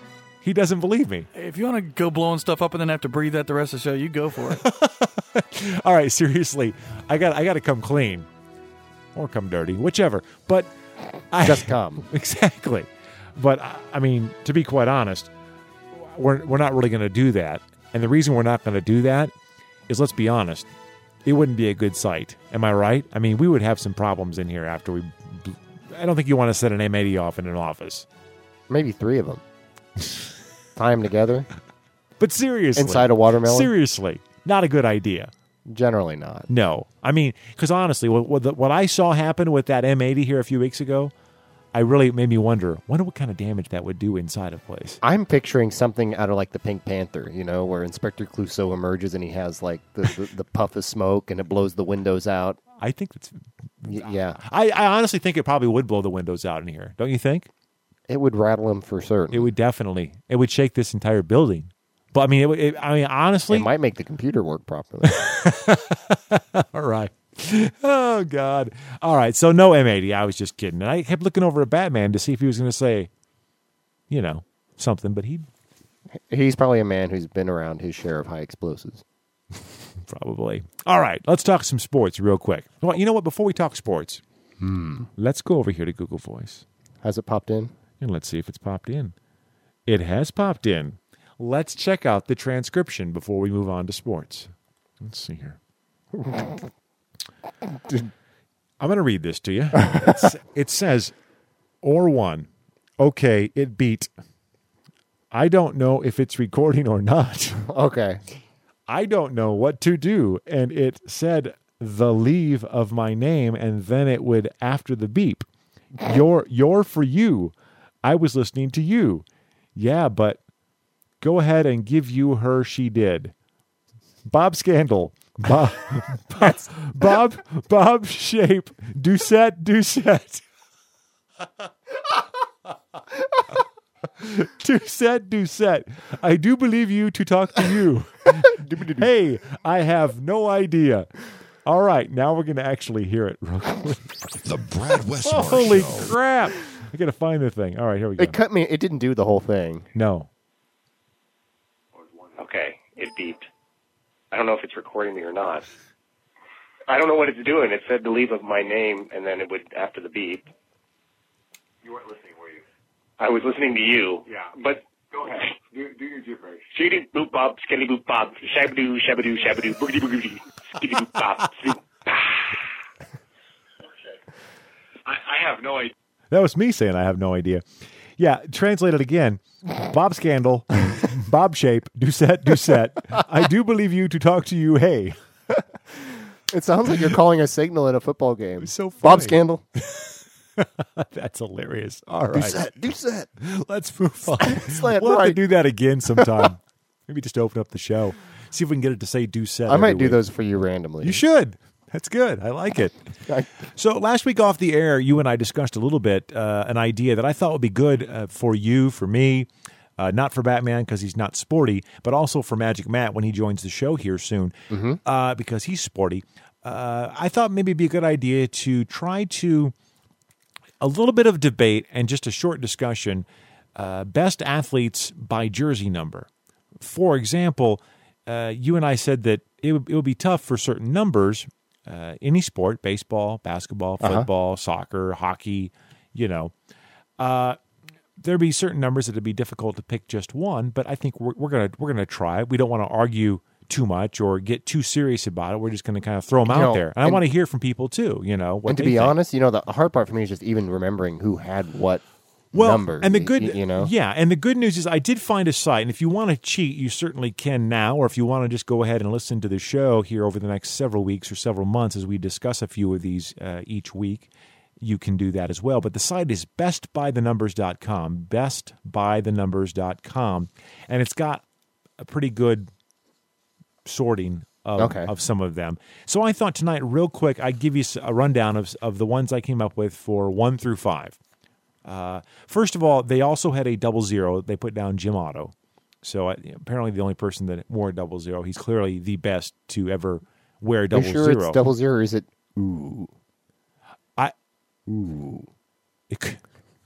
He doesn't believe me. If you want to go blowing stuff up and then have to breathe that the rest of the show, you go for it. All right, seriously, I got I got to come clean or come dirty, whichever. But I, just come exactly. But I mean, to be quite honest, we're we're not really going to do that. And the reason we're not going to do that is, let's be honest, it wouldn't be a good sight. Am I right? I mean, we would have some problems in here after we. I don't think you want to set an M eighty off in an office. Maybe three of them. Tie them together. But seriously. Inside a watermelon? Seriously. Not a good idea. Generally not. No. I mean, because honestly, what, what, the, what I saw happen with that M eighty here a few weeks ago, I really made me wonder, wonder what kind of damage that would do inside a place. I'm picturing something out of like the Pink Panther, you know, where Inspector Clouseau emerges and he has like the, the, the puff of smoke and it blows the windows out. I think that's... Y- yeah. I, I honestly think it probably would blow the windows out in here. Don't you think? It would rattle them for certain. It would definitely. It would shake this entire building. But I mean, it, would- it, I mean, honestly, It might make the computer work properly. all right. Oh God. All right. So no M eighty. I was just kidding. And I kept looking over at Batman to see if he was going to say, you know, something. But he He's probably a man who's been around his share of high explosives. probably. All right. Let's talk some sports real quick. Well, you know what? Before we talk sports, Hmm. let's go over here to Google Voice. Has it popped in? And let's see if it's popped in. It has popped in. Let's check out the transcription before we move on to sports. Let's see here. I'm going to read this to you. It's, it says, or one. Okay, it beat. I don't know if it's recording or not. Okay. I don't know what to do. And it said the leave of my name, and then it would after the beep. You're, you're for you. I was listening to you. Yeah, but go ahead and give you her she did. Bob Scandal. Bob, Bob, Bob, Bob Shape. Doucette, Doucette. Doucette, Doucette. I do believe you to talk to you. Hey, I have no idea. All right, now we're going to actually hear it. The Brad Westmore Holy Show. crap. I got to find the thing. All right, here we go. It cut me. It didn't do the whole thing. No. Okay, it beeped. I don't know if it's recording me or not. I don't know what it's doing. It said the leave of my name, and then it would, after the beep. You weren't listening, were you? I was listening to you. Yeah. But Go ahead. Do, do your gibberish. shitty boop bop, skitty boop bop, shabadoo, shabadoo, shabadoo, boogity boogity, skitty boop bop, swoop. I, I have no idea. That was me saying I have no idea. Yeah, translate it again. Bob Scandal, Bob Shape, Doucette, Doucette. I do believe you to talk to you, hey. It sounds like you're calling a signal at a football game. So funny. Bob Scandal. That's hilarious. All right. Doucette, Doucette. Let's move on. Slant We'll have to right. do that again sometime. Maybe just open up the show. See if we can get it to say Doucette. I might every do week. those for you randomly. You should. That's good. I like it. So last week off the air, you and I discussed a little bit uh, an idea that I thought would be good uh, for you, for me, uh, not for Batman because he's not sporty, but also for Magic Matt when he joins the show here soon Mm-hmm. uh, because he's sporty. Uh, I thought maybe it'd be a good idea to try to a little bit of debate and just a short discussion. Uh, best athletes by jersey number. For example, uh, you and I said that it would, it would be tough for certain numbers. Uh, any sport, baseball, basketball, Uh-huh. football, soccer, hockey, you know, uh, there'd be certain numbers that would be difficult to pick just one. But I think we're, we're gonna we're gonna try. We don't want to argue too much or get too serious about it. We're just gonna kind of throw them You out know, there, and, I and- want to hear from people too. You know, what and to they be think. honest, you know, the hard part for me is just even remembering who had what Well, numbers. and the y- good, y- you know, yeah, and the good news is I did find a site, and if you want to cheat, you certainly can now, or if you want to just go ahead and listen to the show here over the next several weeks or several months as we discuss a few of these uh, each week, you can do that as well. But the site is best by the numbers dot com, best by the numbers dot com, and it's got a pretty good sorting of, Okay. of some of them. So I thought tonight, real quick, I'd give you a rundown of, of the ones I came up with for one through five. Uh, first of all, they also had a double zero. They put down Jim Otto. So uh, apparently the only person that wore a double zero. He's clearly the best to ever wear a double Are you sure zero. it's double zero or is it ooh? I Ooh. It, could-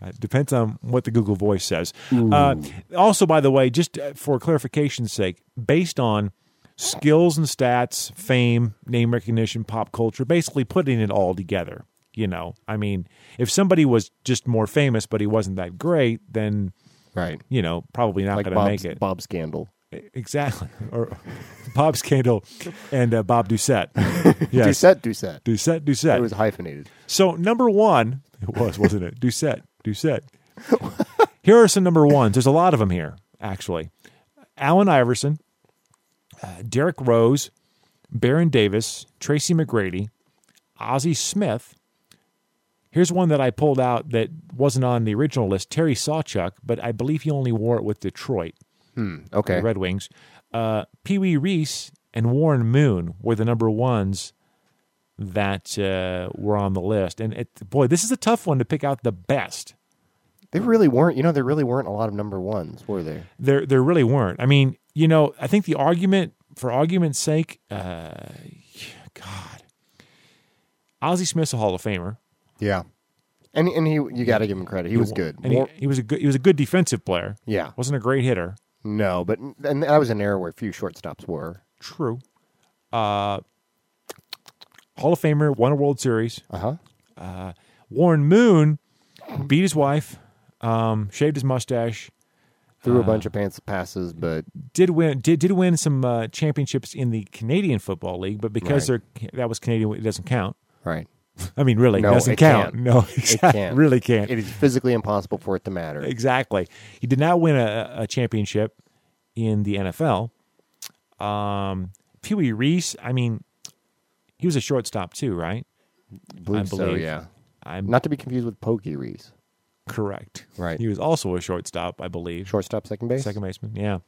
It depends on what the Google Voice says. Uh, also, by the way, just for clarification's sake, based on skills and stats, fame, name recognition, pop culture, basically putting it all together. You know, I mean, if somebody was just more famous, but he wasn't that great, then, right? You know, probably not Like going to Bob's- make it. Bob Scandal. Exactly. Or Bob Scandal and uh, Bob Doucette. Yes. Doucette, Doucette. Doucette, Doucette. It was hyphenated. So number one, it was, wasn't it? Doucette, Doucette. Here are some number ones. There's a lot of them here, actually. Allen Iverson, uh, Derrick Rose, Baron Davis, Tracy McGrady, Ozzie Smith. Here's one that I pulled out that wasn't on the original list, Terry Sawchuk, but I believe he only wore it with Detroit. Hmm, okay. The Red Wings. Uh, Pee Wee Reese and Warren Moon were the number ones that uh, were on the list. And it, boy, this is a tough one to pick out the best. There really weren't, you know, there really weren't a lot of number ones, were there? There, there really weren't. I mean, you know, I think the argument, for argument's sake, uh, God, Ozzie Smith's a Hall of Famer. Yeah, and and he, you got to give him credit. He was good. And More- he, he was a good, he was a good defensive player. Yeah, wasn't a great hitter. No, but and that was an era where few shortstops were. True. Uh, Hall of Famer, won a World Series. Uh-huh. Uh, Warren Moon beat his wife, um, shaved his mustache, Threw a uh, bunch of pants passes, but did win did did win some uh, championships in the Canadian Football League, but because Right. they're that was Canadian, it doesn't count. Right. I mean, really, no, it doesn't it count. Can't. No, it exactly, can't. really can't. It is physically impossible for it to matter. Exactly. He did not win a, a championship in the N F L. Um, Pee Wee Reese, I mean, he was a shortstop too, right? Believe I so, believe. yeah. I'm Not to be confused with Pokey Reese. correct. Right. He was also a shortstop, I believe. Shortstop, second base? Second baseman, yeah.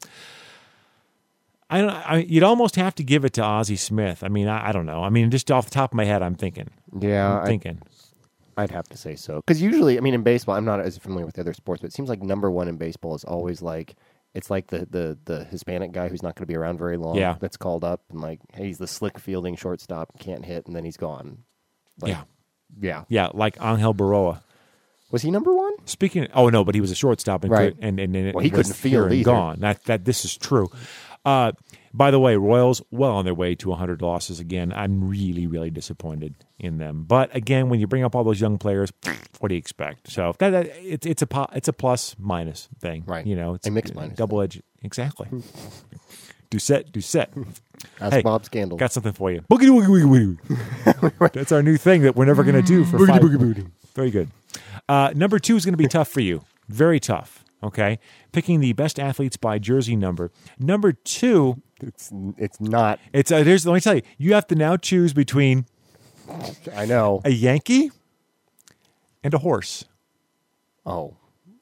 I don't. I, you'd almost have to give it to Ozzie Smith. I mean, I, I don't know. I mean, just off the top of my head, I'm thinking. Yeah, I'm I- thinking. I'd have to say so. Because usually, I mean, in baseball, I'm not as familiar with the other sports, but it seems like number one in baseball is always like, it's like the, the, the Hispanic guy who's not going to be around very long. Yeah. That's called up and like, hey, he's the slick fielding shortstop, can't hit, and then he's gone. Like, Yeah. Yeah. Yeah, like Angel Baroa. Was he number one? Speaking, oh no, but he was a shortstop, and Right. could, and, and, and Well, he was couldn't field here and either. gone. That that this is true. Uh, by the way, Royals well on their way to one hundred losses again. I'm really, really disappointed in them. But again, when you bring up all those young players, what do you expect? So that, that it's it's a po- it's a plus minus thing, Right. You know, it's A mixed minus double edged. Exactly. Doucette, Doucette. That's Hey, Bob Scandal. Got something for you. Boogie woogie woogie woogie. That's our new thing that we're never going to do for Boogie five. boogie boogie. Very good. Uh, number two is going to be tough for you. Very tough. Okay, picking the best athletes by jersey number. Number two, It's it's not. it's uh, there's. Let me tell you, you have to now choose between I know. a Yankee and a horse. Oh.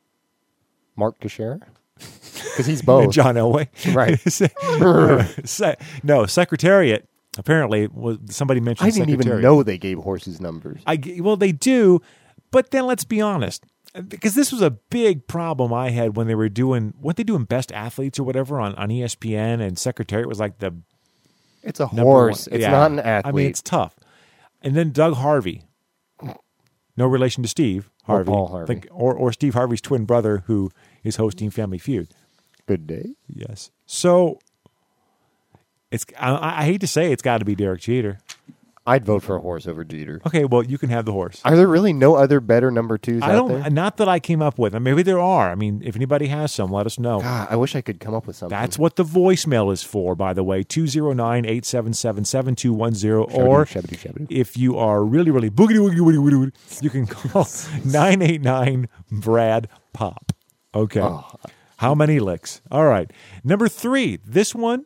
Mark Teixeira? Because he's both. John Elway, Right. Se- no, Secretariat. Apparently, was somebody mentioned. I didn't even Secretariat. know they gave horses numbers. I g- well, they do, but then let's be honest, because this was a big problem I had when they were doing what they doing best athletes or whatever on, on E S P N, and Secretariat was like the It's a number horse. one. It's Yeah. not an athlete. I mean, it's tough. And then Doug Harvey, no relation to Steve Or Harvey, Paul Harvey. Think- or or Steve Harvey's twin brother who is hosting Family Feud. Good day. Yes, so it's I, I hate to say it's got to be Derek Jeter. I'd vote for a horse over Jeter. Okay, well you can have the horse. Are there really no other better number twos I out don't. there? Not that I came up with. Maybe there are. I mean, if anybody has some, let us know. God, I wish I could come up with something. That's what the voicemail is for, by the way, two oh nine, eight seven seven, seven two one zero. Or Shabba-doo, shabba-doo. if you are really, really boogity woogie woogie woogie, woogie, you can call nine eight nine Brad Pop. Okay. Oh. How many licks? All right. Number three, this one.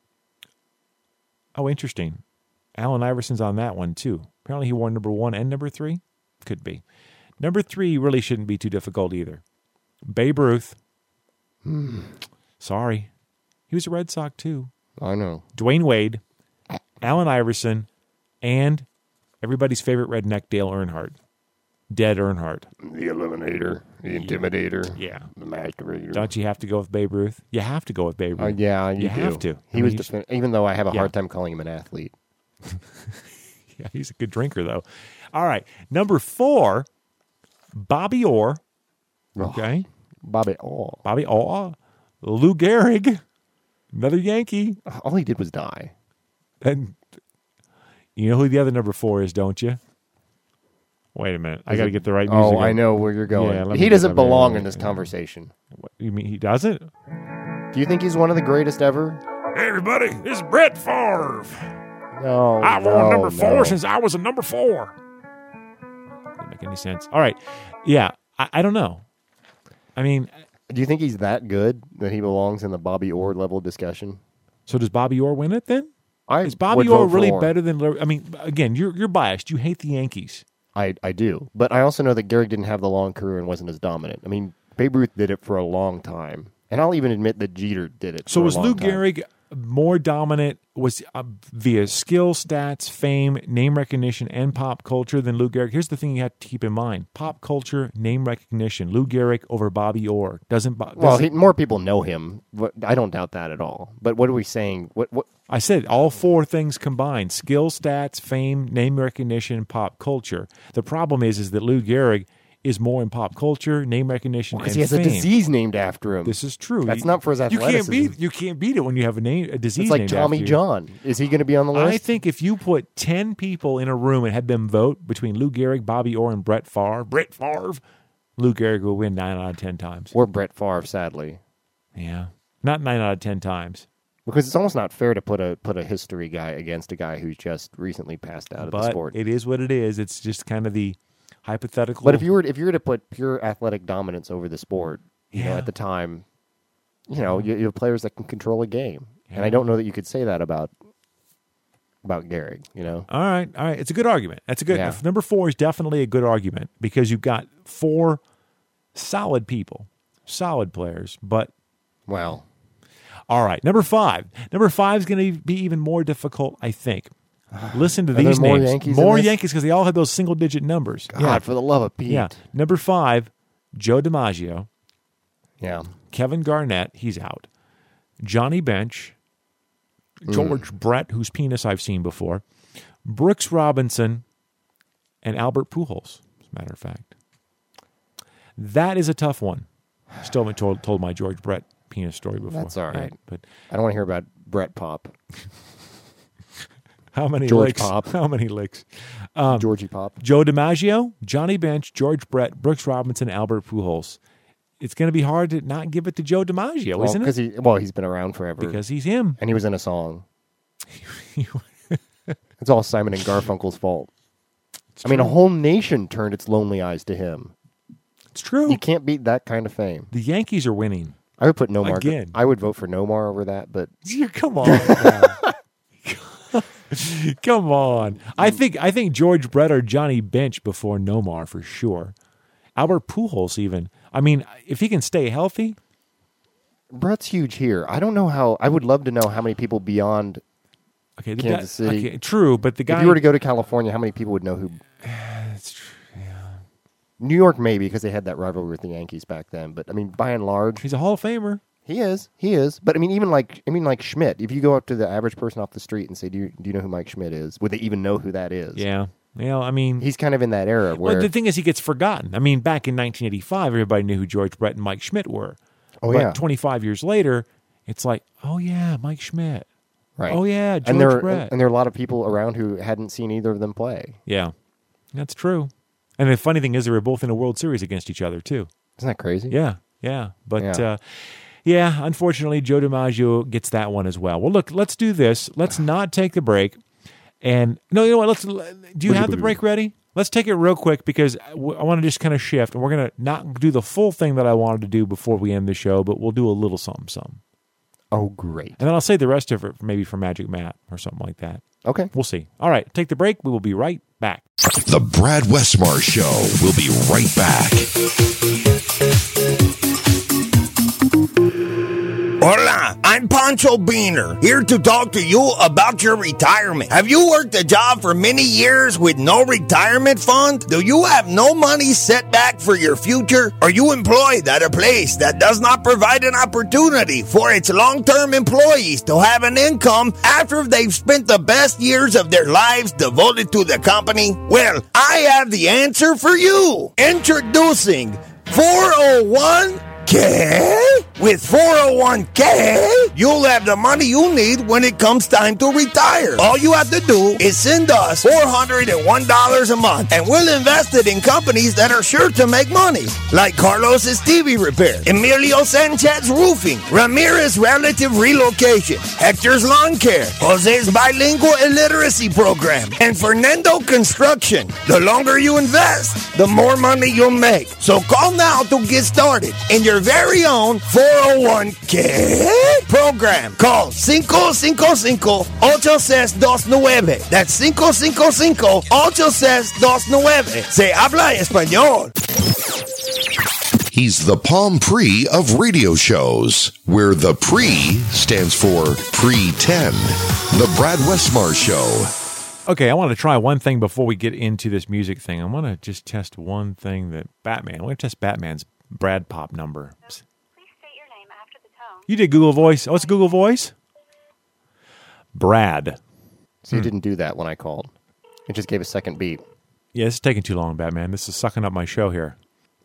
Oh, interesting. Allen Iverson's on that one, too. Apparently he wore number one and number three. Could be. Number three really shouldn't be too difficult either. Babe Ruth. Hmm. Sorry. He was a Red Sox, too. I know. Dwayne Wade, Allen Iverson, and everybody's favorite redneck, Dale Earnhardt. Dead Earnhardt. The Eliminator, the Intimidator, Yeah. the Masquerader. Don't you have to go with Babe Ruth? You have to go with Babe Uh, Ruth. yeah, you, You do. have to. He I was mean, he's- defin- even though I have a Yeah. hard time calling him an athlete. Yeah, he's a good drinker, though. All right. Number four, Bobby Orr, Okay. Bobby Orr. Bobby Orr. Lou Gehrig. Another Yankee. All he did was die. And you know who the other number four is, don't you? Wait a minute. I Is got to it- get the right music. Oh, I know where you're going. Yeah, let me he get doesn't my- belong in this conversation. What, you mean he doesn't? Do you think he's one of the greatest ever? Hey, everybody. This is Brett Favre. No, I've no, worn number four no. since I was a number four. Doesn't make any sense. All right. Yeah, I, I don't know. I mean, do you think he's that good that he belongs in the Bobby Orr level discussion? So does Bobby Orr win it then? I is Bobby would Orr vote really for- better than? I mean, again, you're you're biased. You hate the Yankees. I, I do. But I also know that Gehrig didn't have the long career and wasn't as dominant. I mean, Babe Ruth did it for a long time. And I'll even admit that Jeter did it So for was a long Lou time. Gehrig more dominant? Was uh, via skill, stats, fame, name recognition, and pop culture than Lou Gehrig? Here's the thing you have to keep in mind: pop culture, name recognition. Lou Gehrig over Bobby Orr doesn't. Bo- Well, doesn't- he, more people know him. But I don't doubt that at all. But what are we saying? What what? I said all four things combined: skill, stats, fame, name recognition, pop culture. The problem is, is that Lou Gehrig is more in pop culture, name recognition, Because and he has fame. a disease named after him. This is true. That's You- not for his You can't athleticism. beat. You can't beat it when you have a name, a disease. It's like named Tommy after you. John. Is he going to be on the list? I think if you put ten people in a room and had them vote between Lou Gehrig, Bobby Orr, and Brett Favre, Brett Favre, Lou Gehrig will win nine out of ten times. Or Brett Favre, sadly. Yeah, not nine out of ten times. Because it's almost not fair to put a put a history guy against a guy who's just recently passed out of the But sport. it is what it is. It's just kind of the hypothetical. But if you were if you were to put pure athletic dominance over the sport, you know, Yeah. at the time, you know, you, you have players that can control a game, and Yeah. I don't know that you could say that about about Gehrig. You know, All right, all right. It's a good argument. That's a good Yeah. number four is definitely a good argument because you've got four solid people, solid players. But well, all right. Number five. Number five is going to be even more difficult, I think. Listen to Are there these more names. Yankees in more this? Yankees because they all have those single digit numbers. God, for the love of Pete. Yeah. Number five, Joe DiMaggio. Yeah. Kevin Garnett, he's out. Johnny Bench. George Brett, whose penis I've seen before. Brooks Robinson. And Albert Pujols, as a matter of fact. That is a tough one. Still haven't told, told my George Brett penis story before. That's all right. Yeah, but I don't want to hear about Brett Pop. how many George licks? Pop. How many licks? Um, Georgie Pop. Joe DiMaggio, Johnny Bench, George Brett, Brooks Robinson, Albert Pujols. It's going to be hard to not give it to Joe DiMaggio, Well, isn't it? He, well, he's been around forever. Because he's him. And he was in a song. It's all Simon and Garfunkel's fault. I mean, a whole nation turned its lonely eyes to him. It's true. You can't beat that kind of fame. The Yankees are winning. I would put Nomar. Again. I would vote for Nomar over that, but Come on. Come on. I think I think George Brett or Johnny Bench before Nomar for sure. Albert Pujols even. I mean, if he can stay healthy. Brett's huge here. I don't know how. I would love to know how many people beyond Okay, the Kansas guy, City. okay, true, but the guy If you were to go to California, how many people would know who? That's true. New York, maybe, because they had that rivalry with the Yankees back then. But I mean, by and large, He's a Hall of Famer. he is. He is. But I mean, even like I mean, like Schmidt. If you go up to the average person off the street and say, "Do you do you know who Mike Schmidt is?" Would they even know who that is? Yeah. Well, I mean, He's kind of in that era where well, the thing is, he gets forgotten. I mean, back in nineteen eighty-five, everybody knew who George Brett and Mike Schmidt were. Oh, but yeah. twenty-five years later, it's like, oh yeah, Mike Schmidt. right. Oh yeah, George and there Brett. and there are a lot of people around who hadn't seen either of them play. Yeah, that's true. And the funny thing is, they were both in a World Series against each other too. Isn't that crazy? Yeah, yeah. But Yeah. yeah, uh, yeah unfortunately, Joe DiMaggio gets that one as well. Well, look, let's do this. Let's not take the break. And no, you know what? Let's. Do you have the break ready? Let's take it real quick because I want to just kind of shift, and we're going to not do the full thing that I wanted to do before we end the show, but we'll do a little something, something. Oh, great. And then I'll say the rest of it maybe for Magic Matt or something like that. Okay. We'll see. All right, take the break. We will be right back. The Brad Westmar Show will be right back. Hola, I'm Pancho Beaner, here to talk to you about your retirement. Have you worked a job for many years with no retirement fund? Do you have no money set back for your future? Are you employed at a place that does not provide an opportunity for its long-term employees to have an income after they've spent the best years of their lives devoted to the company? Well, I have the answer for you. Introducing four oh one k? With four oh one k, you'll have the money you need when it comes time to retire. All you have to do is send us four hundred one dollars a month, and we'll invest it in companies that are sure to make money, like Carlos's T V repair, Emilio Sanchez Roofing, Ramirez Relative Relocation, Hector's Lawn Care, Jose's Bilingual Illiteracy Program, and Fernando Construction. The longer you invest, the more money you'll make. So call now to get started in your very own four oh one k program. Call cinco cinco cinco, ocho seis dos nueve. That's cinco cinco cinco, ocho seis dos nueve. Se habla español. He's the Palm Pre of radio shows, where the pre stands for pre ten. The Brad Westmar Show. Okay, I want to try one thing before we get into this music thing. I want to just test one thing that Batman, I want to test Batman's Brad Pop number. You did Google Voice. Oh, it's Google Voice? Brad. So you didn't do that when I called. It just gave a second beep. Yeah, this is taking too long, Batman. This is sucking up my show here.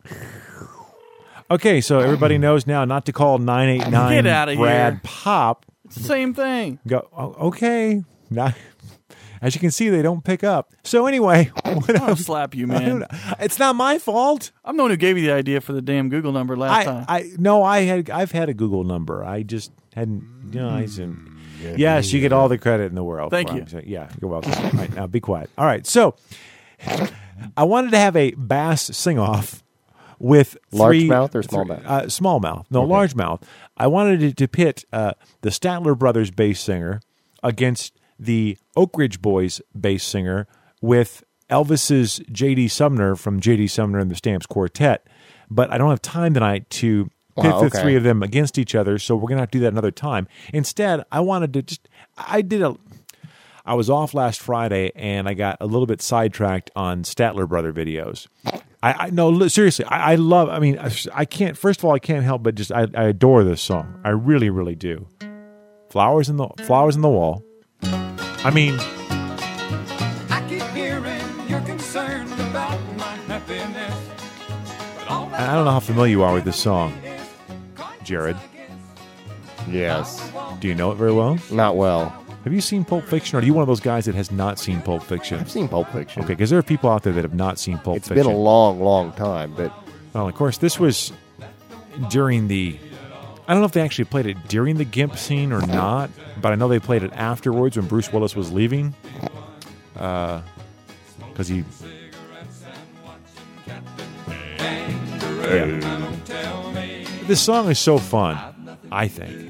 Okay, so everybody knows now not to call nine eight nine Get out of Brad here. Pop. It's the same thing. Go. Oh, okay. Not, as you can see, they don't pick up. So anyway, what I'll slap you, man. It's not my fault. I'm the one who gave you the idea for the damn Google number last I, time. I no, I had I've had a Google number. I just hadn't. You know, I didn't. Yes, you get all the credit in the world. Thank for you. I'm saying. Yeah, you're welcome. All right, now be quiet. All right, so I wanted to have a bass sing-off with three, Largemouth or smallmouth? Uh, smallmouth. No, Okay. largemouth. I wanted to, to pit uh, the Statler Brothers bass singer against the Oak Ridge Boys bass singer with Elvis's J D. Sumner from J D. Sumner and the Stamps Quartet. But I don't have time tonight to pit Wow, the okay. three of them against each other, so we're going to have to do that another time. Instead, I wanted to just, I did a, I was off last Friday, and I got a little bit sidetracked on Statler Brother videos. I, I no, li- seriously, I, I love, I mean, I, I can't, first of all, I can't help but just, I, I adore this song. I really, really do. Flowers in the, Flowers in the Wall. I mean, I keep hearing you're concerned about my happiness. I don't know how familiar you are with this song, Jared. Yes. Do you know it very well? Not well. Have you seen Pulp Fiction, or are you one of those guys that has not seen Pulp Fiction? I've seen Pulp Fiction. Okay, because there are people out there that have not seen Pulp It's Fiction. been a long, long time, but Well, of course, this was during the... I don't know if they actually played it during the GIMP scene or not, but I know they played it afterwards when Bruce Willis was leaving. Because he... Yeah. This song is so fun, I think.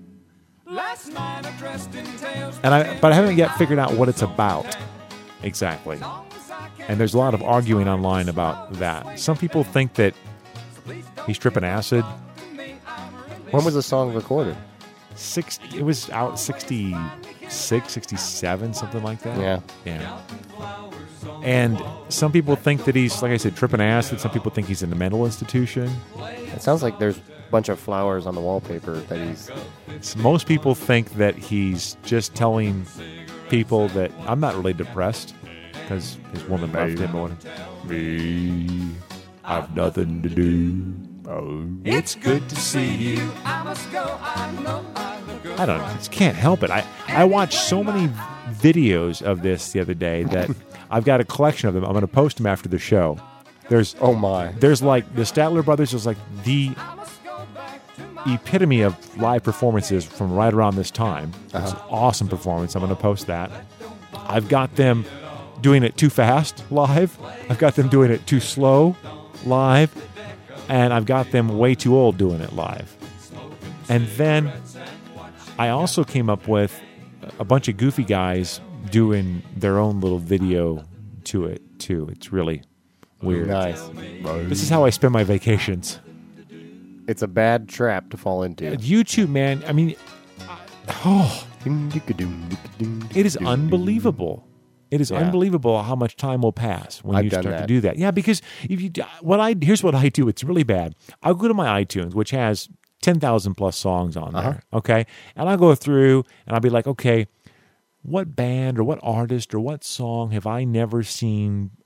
And I, but I haven't yet figured out what it's about exactly. And there's a lot of arguing online about that. Some people think that he's tripping acid. when was the song recorded? Six, it was out sixty-six, sixty-seven, something like that. Yeah. Yeah. And some people think that he's, like I said, tripping acid. Some people think he's in a mental institution. It sounds like there's a bunch of flowers on the wallpaper that he's... Most people think that he's just telling people that I'm not really depressed because his woman left him. Or me, I've nothing to do. Oh, It's good to see you. I must go. I know I look good. I don't know. I just can't help it. I, I watched so many videos of this the other day that I've got a collection of them. I'm going to post them after the show. There's oh my. There's like the Statler Brothers is like the epitome of live performances from right around this time. It's an awesome performance. I'm going to post that. I've got them doing it too fast live. I've got them doing it too slow live. And I've got them way too old doing it live. And then I also came up with a bunch of goofy guys doing their own little video to it, too. It's really weird. Nice. This is how I spend my vacations. It's a bad trap to fall into. YouTube, man, I mean, oh, it is unbelievable. It is Yeah. unbelievable how much time will pass when I've you done start to that. do that. Yeah, because if you what I here's what I do. It's really bad. I'll go to my iTunes, which has ten thousand plus songs on there. Uh-huh. Okay, and I'll go through and I'll be like, okay, what band or what artist or what song have I never seen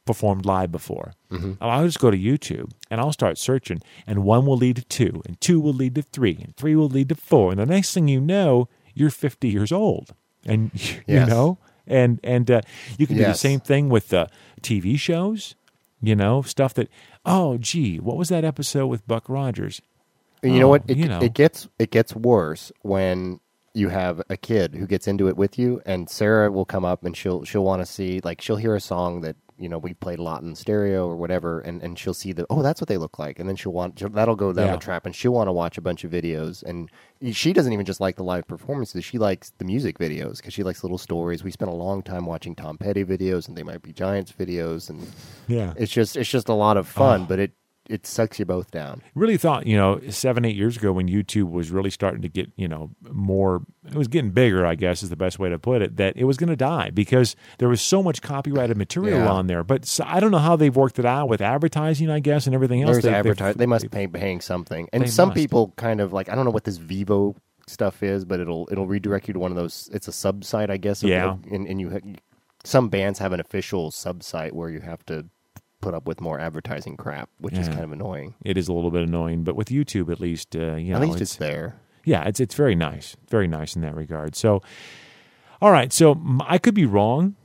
performed live before. Mm-hmm. I'll just go to YouTube and I'll start searching, and one will lead to two, and two will lead to three, and three will lead to four, and the next thing you know, you're fifty years old, and you Yes. know, and and uh, you can do the Yes. same thing with uh, T V shows, you know, stuff that. Oh, gee, what was that episode with Buck Rogers? You Oh, know what? It, you know. it gets it gets worse when you have a kid who gets into it with you, and Sarah will come up and she'll she'll want to see, like, she'll hear a song that, you know, we played a lot in stereo or whatever, and, and she'll see that, oh, that's what they look like, and then she'll want she'll, that'll go down Yeah. the trap, and she'll want to watch a bunch of videos, and she doesn't even just like the live performances, she likes the music videos because she likes little stories. We spent a long time watching Tom Petty videos and They Might Be Giants videos, and Yeah. it's just it's just a lot of fun, Oh. but it it sucks you both down. Really thought, you know, seven, eight years ago when YouTube was really starting to get, you know, more, it was getting bigger, I guess is the best way to put it, that it was going to die because there was so much copyrighted material Yeah. on there. But so, I don't know how they've worked it out with advertising, I guess, and everything else. There's They- they've- advertise. They must pay paying something, and They some must. people kind of like, I don't know what this Vivo stuff is, but it'll it'll redirect you to one of those. It's a sub site, I guess. of- Yeah. of- and, and you ha- some bands have an official sub site where you have to put up with more advertising crap, which is Yeah. kind of annoying. It is a little bit annoying, but with YouTube, at least, uh, you know, At least it's there. Yeah, it's it's very nice, very nice in that regard. So, all right, so m- I could be wrong,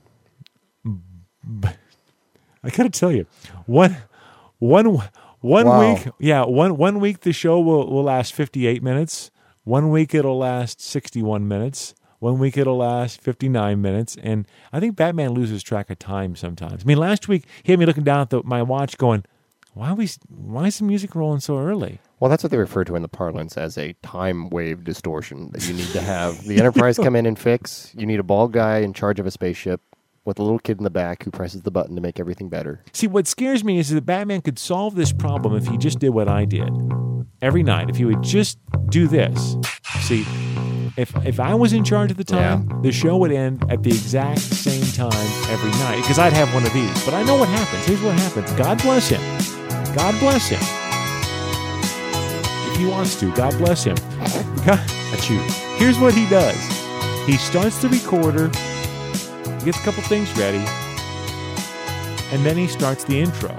but I got to tell you, one, one, one Wow. week, yeah, one one week the show will will last fifty-eight minutes. One week it'll last sixty-one minutes. One week it'll last fifty-nine minutes, and I think Batman loses track of time sometimes. I mean, last week he had me looking down at the, my watch, going, "Why are we? Why is the music rolling so early?" Well, that's what they refer to in the parlance as a time wave distortion that you need to have the Enterprise come in and fix. You need a bald guy in charge of a spaceship with a little kid in the back who presses the button to make everything better. See, what scares me is that Batman could solve this problem if he just did what I did every night. If he would just do this. See, if if I was in charge at the time, the show would end at the exact same time every night because I'd have one of these. But I know what happens. Here's what happens. God bless him. God bless him. If he wants to, God bless him. God, that's you. Here's what he does. He starts the recorder, he gets a couple things ready, and then he starts the intro.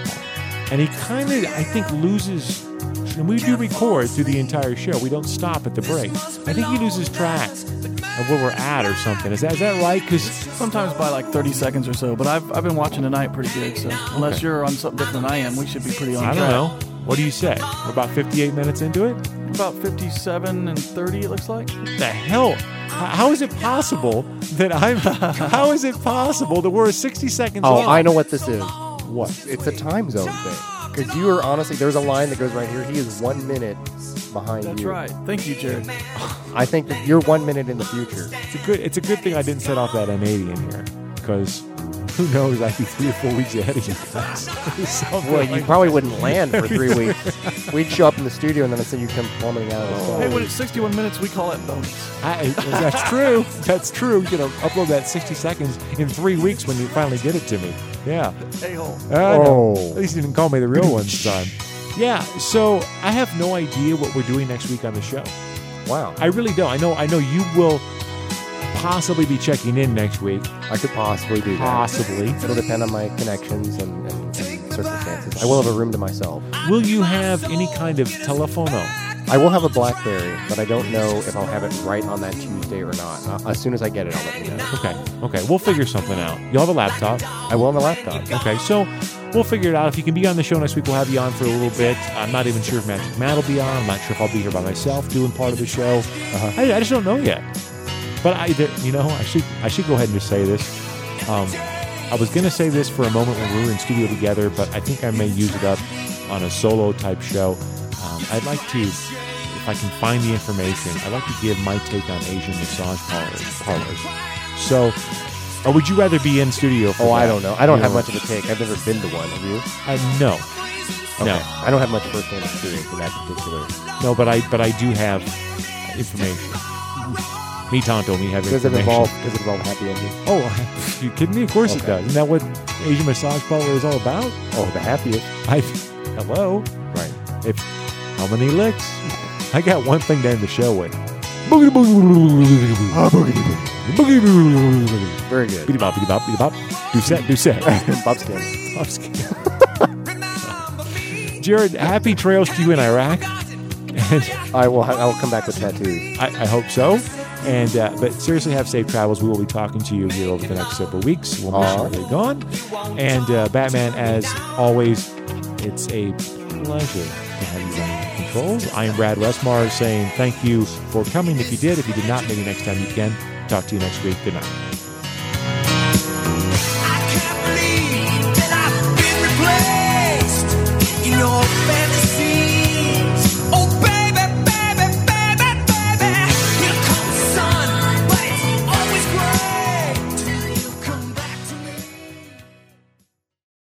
And he kind of, I think, loses, and we do record through the entire show. We don't stop at the break. I think he loses track of where we're at or something. Is that is that right? Because sometimes by like thirty seconds or so. But I've I've been watching tonight pretty good. So unless Okay. you're on something different than I am, we should be pretty on I track. don't know. What do you say? We're about fifty-eight minutes into it? About fifty-seven and thirty, it looks like. What the hell? H- How is it possible that I'm? How is it possible that we're sixty seconds Oh, off? I know what this is. What? It's a time zone thing. Because you are honestly, there's a line that goes right here. He is one minute behind That's you. right. Thank you, Jared. I think that you're one minute in the future. It's a good. It's a good thing I didn't set off that M eighty in here because who knows? I'd be three or four weeks ahead of you guys. Something Well, you like probably that. wouldn't land for three weeks. We'd show up in the studio, and then I said you come plummeting out of the Hey, phone. when it's sixty-one minutes, we call it bonus. I, that's true. That's true. You know, upload that sixty seconds in three weeks when you finally get it to me. Yeah. A-hole. I know. Oh. At least you didn't call me the real one this time. Yeah. So I have no idea what we're doing next week on the show. Wow. I really don't. I know. I know you will possibly be checking in next week. I could possibly do that. Possibly. It'll depend on my connections and, and, and circumstances. I will have a room to myself. Will you have any kind of telephono? I will have a BlackBerry, but I don't know if I'll have it right on that Tuesday or not. Uh, as soon as I get it, I'll let you know. Okay. Okay. We'll figure something out. You'll have a laptop. I will on the laptop. Okay. So we'll figure it out. If you can be on the show next week, we'll have you on for a little bit. I'm not even sure if Magic Matt will be on. I'm not sure if I'll be here by myself doing part of the show. Uh-huh. I, I just don't know yet. But I, you know, I should I should go ahead and just say this. Um, I was going to say this for a moment when we were in studio together, but I think I may use it up on a solo type show. Um, I'd like to, if I can find the information, I'd like to give my take on Asian massage parlors. parlors. So, or would you rather be in studio for Oh, that? I don't know. I don't You have know, much of a take. I've never been to one. Have you? I, no. Okay. No. I don't have much first-hand experience in that particular. No, but I but I do have information. Me, Tonto, me have Does it information. involve? Does it involve happy ending? Oh, you kidding me? Of course it Okay. does. Isn't that what Asian massage parlor is all about? Oh, the happiest. I hello. Right. If how many licks? I got one thing to end the show with. Boogity boogity Ah, boogity boogity boogity boogity. Very good. Beady bop, beady bop, beady bop. Do set, do set. Bobskin. Bobskin. Jared, happy trails to you in Iraq. And I will. I will come back with tattoos. I, I hope so. And uh, but seriously, have safe travels. We will be talking to you here over the next several weeks. We'll miss you while you're gone. And uh, Batman, as always, it's a pleasure to have you running the controls. I am Brad Westmar saying thank you for coming. If you did, if you did not, maybe next time you can. Talk to you next week. Good night.